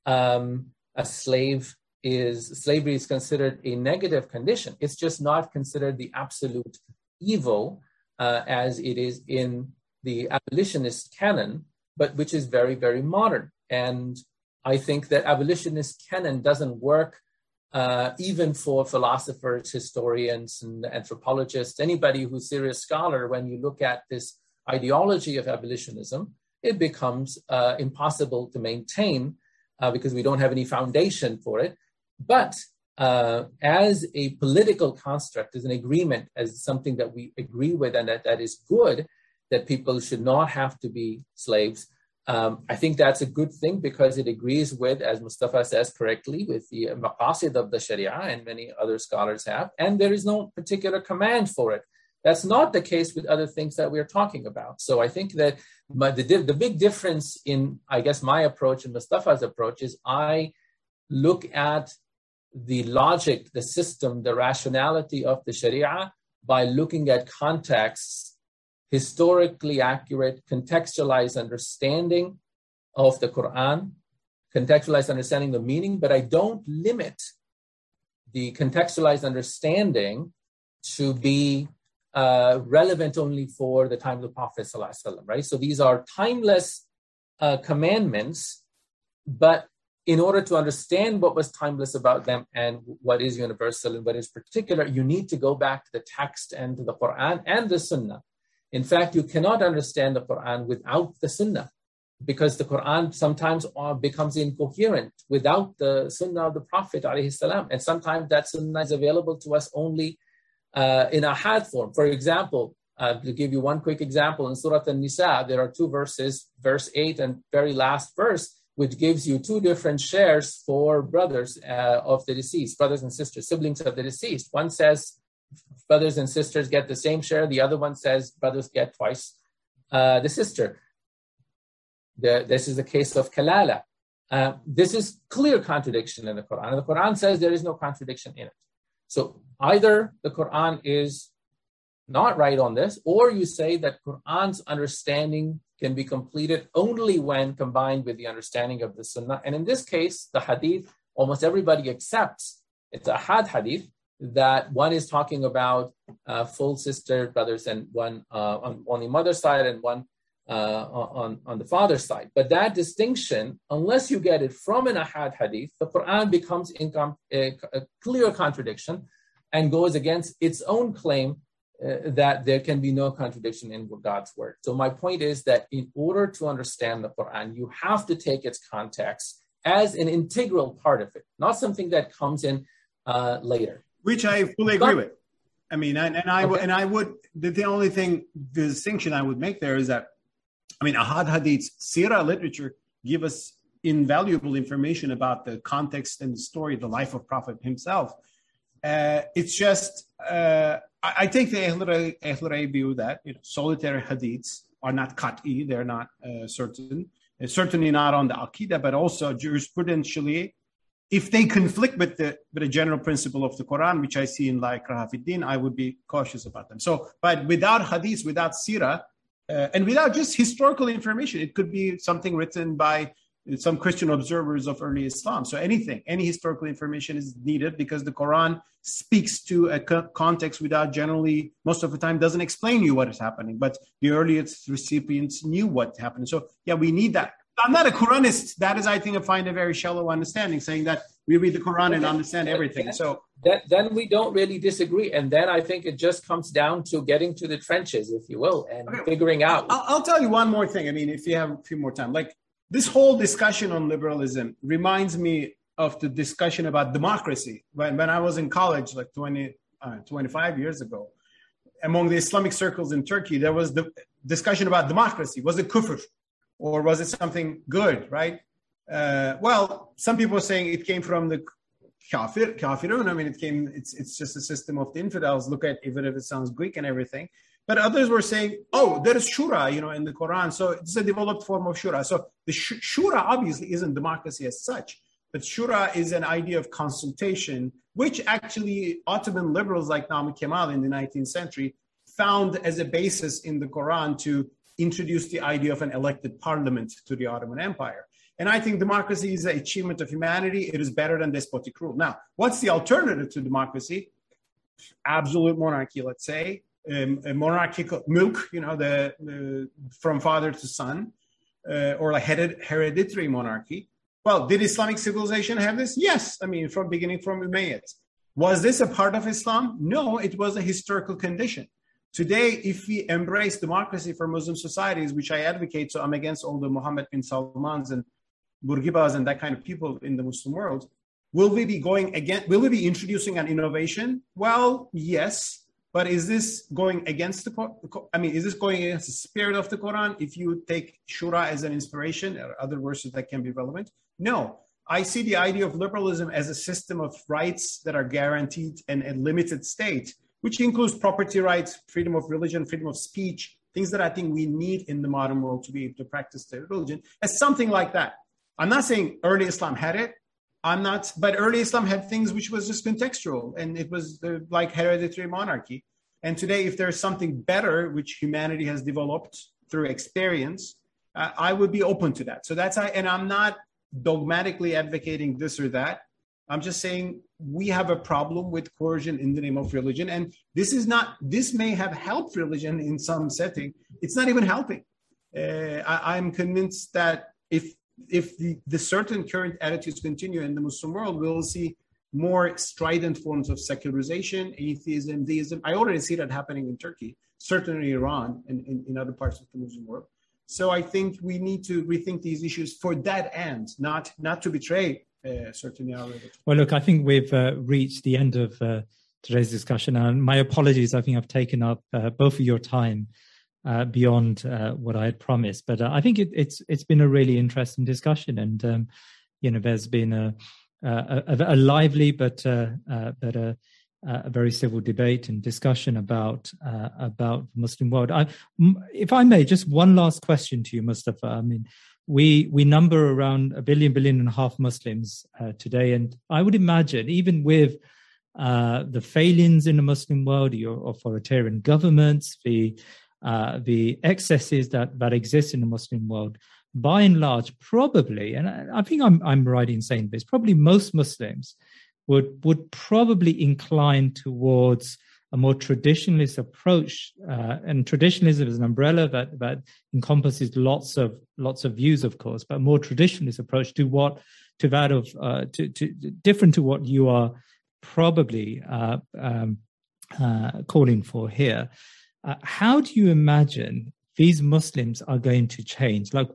slavery is considered a negative condition. It's just not considered the absolute evil as it is in the abolitionist canon. but which is very, very modern. And I think that abolitionist canon doesn't work even for philosophers, historians, and anthropologists, anybody who's a serious scholar. When you look at this ideology of abolitionism, it becomes impossible to maintain because we don't have any foundation for it. But as a political construct, as an agreement, as something that we agree with and that is good, that people should not have to be slaves, I think that's a good thing because it agrees with, as Mustafa says correctly, with the maqasid of the Sharia, and many other scholars have, and there is no particular command for it. That's not the case with other things that we're talking about. So I think that the big difference in, I guess, my approach and Mustafa's approach is I look at the logic, the system, the rationality of the Sharia by looking at contexts, historically accurate, contextualized understanding of the Quran, contextualized understanding the meaning, but I don't limit the contextualized understanding to be relevant only for the time of the Prophet ﷺ, right? So these are timeless commandments, but in order to understand what was timeless about them and what is universal and what is particular, you need to go back to the text and to the Quran and the Sunnah. In fact, you cannot understand the Quran without the Sunnah, because the Quran sometimes becomes incoherent without the Sunnah of the Prophet ﷺ. And sometimes that Sunnah is available to us only in ahad form. For example, to give you one quick example, in Surah An-Nisa, there are two verses, verse 8 and very last verse, which gives you two different shares for brothers of the deceased, brothers and sisters, siblings of the deceased. One says brothers and sisters get the same share. The other one says brothers get twice the sister. This is the case of Kalala. This is clear contradiction in the Quran. And the Quran says there is no contradiction in it. So either the Quran is not right on this, or you say that Quran's understanding can be completed only when combined with the understanding of the Sunnah. And in this case, the Hadith, almost everybody accepts it's a Ahad Hadith, that one is talking about full sister brothers and one on the mother's side and one on the father's side. But that distinction, unless you get it from an Ahad Hadith, the Quran becomes a clear contradiction and goes against its own claim that there can be no contradiction in God's word. So my point is that in order to understand the Quran, you have to take its context as an integral part of it, not something that comes in later. Which I fully agree with. I mean, the only thing, the distinction I would make there is that, I mean, Ahad Hadiths, Sirah literature give us invaluable information about the context and the story, the life of Prophet himself. It's just, I take the Ahlul Ra'y view that solitary hadiths are not qat'i, they're not certain. Certainly not on the Aqidah, but also jurisprudentially, if they conflict with the general principle of the Quran, which I see in La Ikraha fi Din, I would be cautious about them. So, but without hadiths, without sirah, and without just historical information, it could be something written by some Christian observers of early Islam. So any historical information is needed because the Quran speaks to a context without generally, most of the time, doesn't explain you what is happening. But the earliest recipients knew what happened. So yeah, we need that. I'm not a Quranist. That is, I think, I find a very shallow understanding, saying that we read the Quran and understand everything. So then we don't really disagree. And then I think it just comes down to getting to the trenches, if you will, and figuring out. I'll tell you one more thing. I mean, if you have a few more time, like this whole discussion on liberalism reminds me of the discussion about democracy. When I was in college, like 25 years ago, among the Islamic circles in Turkey, there was the discussion about democracy. Was it kufr? Or was it something good, right? Well, some people are saying it came from the kafirun. I mean, it's just a system of the infidels. Look at, even if it sounds Greek and everything. But others were saying, oh, there is shura, in the Quran. So it's a developed form of shura. So the shura obviously isn't democracy as such. But shura is an idea of consultation, which actually Ottoman liberals like Namık Kemal in the 19th century found as a basis in the Quran to introduce the idea of an elected parliament to the Ottoman Empire. And I think democracy is an achievement of humanity. It is better than despotic rule. Now, what's the alternative to democracy? Absolute monarchy, let's say. A monarchical milk, from father to son. or like hereditary monarchy. Well, did Islamic civilization have this? Yes. I mean, from Umayyads. Was this a part of Islam? No, it was a historical condition. Today, if we embrace democracy for Muslim societies, which I advocate, so I'm against all the Mohammed bin Salmans and Bourguibas and that kind of people in the Muslim world, will we be introducing an innovation? Well, yes. But is this going against is this going against the spirit of the Quran? If you take Shura as an inspiration or other verses that can be relevant? No. I see the idea of liberalism as a system of rights that are guaranteed in a limited state, which includes property rights, freedom of religion, freedom of speech, things that I think we need in the modern world to be able to practice their religion, as something like that. I'm not saying early Islam had it. But early Islam had things which was just contextual, and it was like hereditary monarchy. And today, if there's something better which humanity has developed through experience, I would be open to that. So and I'm not dogmatically advocating this or that. I'm just saying we have a problem with coercion in the name of religion, and this may have helped religion in some setting. It's not even helping. I'm convinced that if the certain current attitudes continue in the Muslim world, we'll see more strident forms of secularization, atheism, deism. I already see that happening in Turkey, certainly Iran, and in other parts of the Muslim world. So I think we need to rethink these issues for that end, not to betray certainly our religion. Well, look, I think we've reached the end of today's discussion, and my apologies. I think I've taken up both of your time beyond what I had promised, but I think it's been a really interesting discussion, and there's been a lively but a very civil debate and discussion about the Muslim world. If I may, just one last question to you, Mustafa. I mean, we number around 1 billion and a half Muslims today, and I would imagine even with the failings in the Muslim world, your authoritarian governments, the excesses that exist in the Muslim world, by and large, probably, and I think I'm right in saying this, probably most Muslims would probably incline towards a more traditionalist approach, and traditionalism is an umbrella that encompasses lots of views, of course, but a more traditionalist approach to different to what you are probably calling for here. How do you imagine these Muslims are going to change? Like,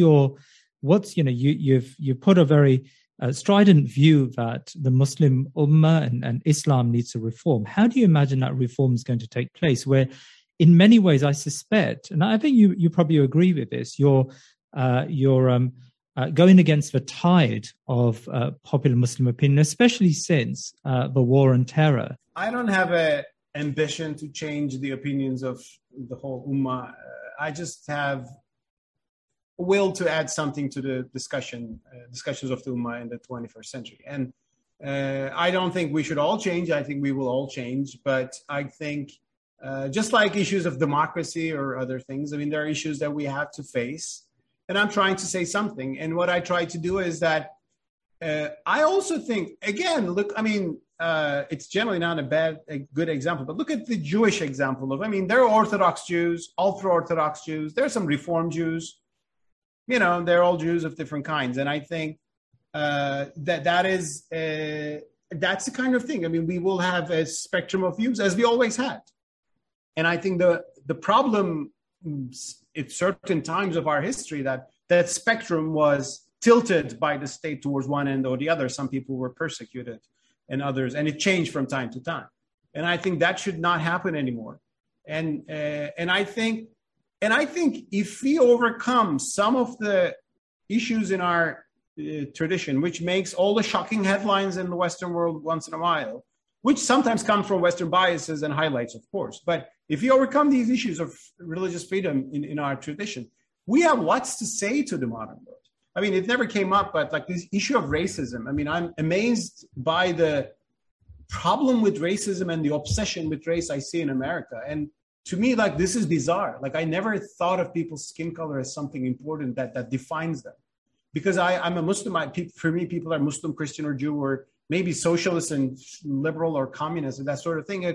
you've put a very strident view that the Muslim Ummah and Islam needs to reform. How do you imagine that reform is going to take place? Where, in many ways, I suspect, and I think you probably agree with this, you're going against the tide of popular Muslim opinion, especially since the war on terror. I don't have an ambition to change the opinions of the whole Ummah. I just have a will to add something to the discussions of the Ummah in the 21st century. And I don't think we should all change. I think we will all change. But I think just like issues of democracy or other things, I mean, there are issues that we have to face. And I'm trying to say something. And what I try to do is that I also think, again, look, I mean, it's generally not a good example, but look at the Jewish example there are Orthodox Jews, ultra-Orthodox Jews, there are some Reform Jews, they're all Jews of different kinds. And I think that's the kind of thing. I mean, we will have a spectrum of views as we always had. And I think the problem at certain times of our history that spectrum was tilted by the state towards one end or the other. Some people were persecuted and others, and it changed from time to time. And I think that should not happen anymore. And I think if we overcome some of the issues in our tradition, which makes all the shocking headlines in the Western world once in a while, which sometimes come from Western biases and highlights, of course. But if we overcome these issues of religious freedom in our tradition, we have lots to say to the modern world. I mean, it never came up, but like this issue of racism, I mean, I'm amazed by the problem with racism and the obsession with race I see in America. And to me, like, this is bizarre. Like, I never thought of people's skin color as something important that defines them. Because I'm a Muslim, for me, people are Muslim, Christian, or Jew, or maybe socialist and liberal or communist and that sort of thing.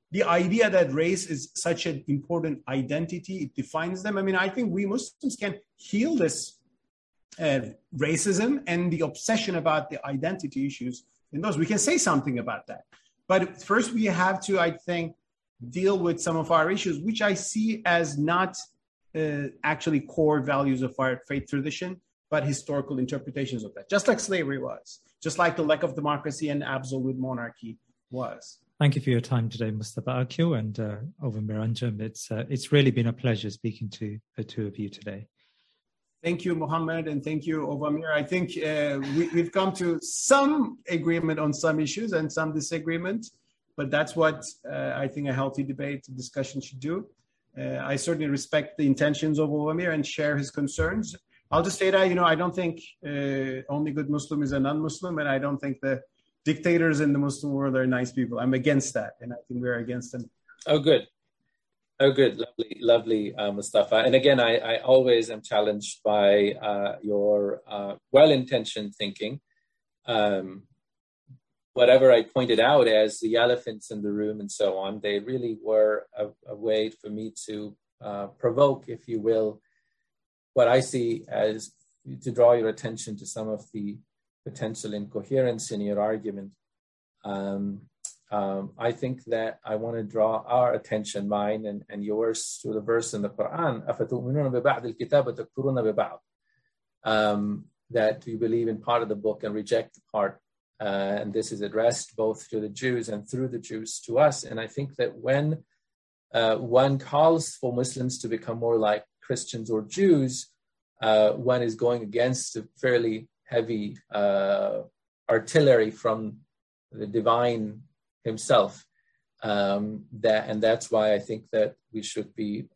the idea that race is such an important identity, it defines them. I mean, I think we Muslims can heal this racism and the obsession about the identity issues in those. We can say something about that. But first we have to, I think, deal with some of our issues, which I see as not actually core values of our faith tradition, but historical interpretations of that, just like slavery was, just like the lack of democracy and absolute monarchy was. Thank you for your time today, Mustafa Akil and Ovamir Anjem. It's really been a pleasure speaking to the two of you today. Thank you, Mohammed, and thank you, Ovamir. I think we've come to some agreement on some issues and some disagreement, but that's what I think a healthy debate discussion should do. I certainly respect the intentions of Ovamir and share his concerns. I'll just say that, I don't think only good Muslim is a non-Muslim, and I don't think the dictators in the Muslim world are nice people. I'm against that, and I think we're against them. Oh, good. Lovely, Mustafa. And again, I always am challenged by your well-intentioned thinking. Whatever I pointed out as the elephants in the room and so on, they really were a way for me to provoke, if you will, what I see as to draw your attention to some of the potential incoherence in your argument. I think that I want to draw our attention, mine and yours, to the verse in the Quran, that you believe in part of the book and reject the part. And this is addressed both to the Jews and through the Jews to us. And I think that when one calls for Muslims to become more like Christians or Jews, one is going against a fairly heavy artillery from the divine himself. That's why I think that we should be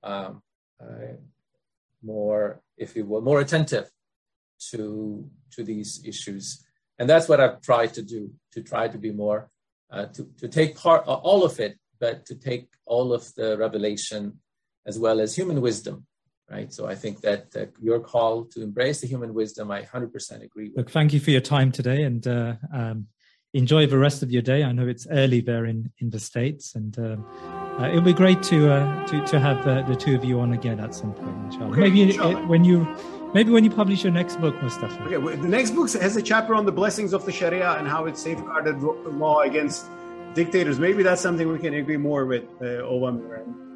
more, if you will, more attentive to these issues. And that's what I've tried to do, to try to be more, to take part, all of it, but to take all of the revelation as well as human wisdom, right? So I think that your call to embrace the human wisdom, I 100% agree with. Look, thank you for your time today, and enjoy the rest of your day. I know it's early there in the States, and it'll be great to have the two of you on again at some point, inshallah. Okay, Maybe when you publish your next book, Mustafa. Okay, the next book has a chapter on the blessings of the Sharia and how it safeguarded law against dictators. Maybe that's something we can agree more with, Ovamir.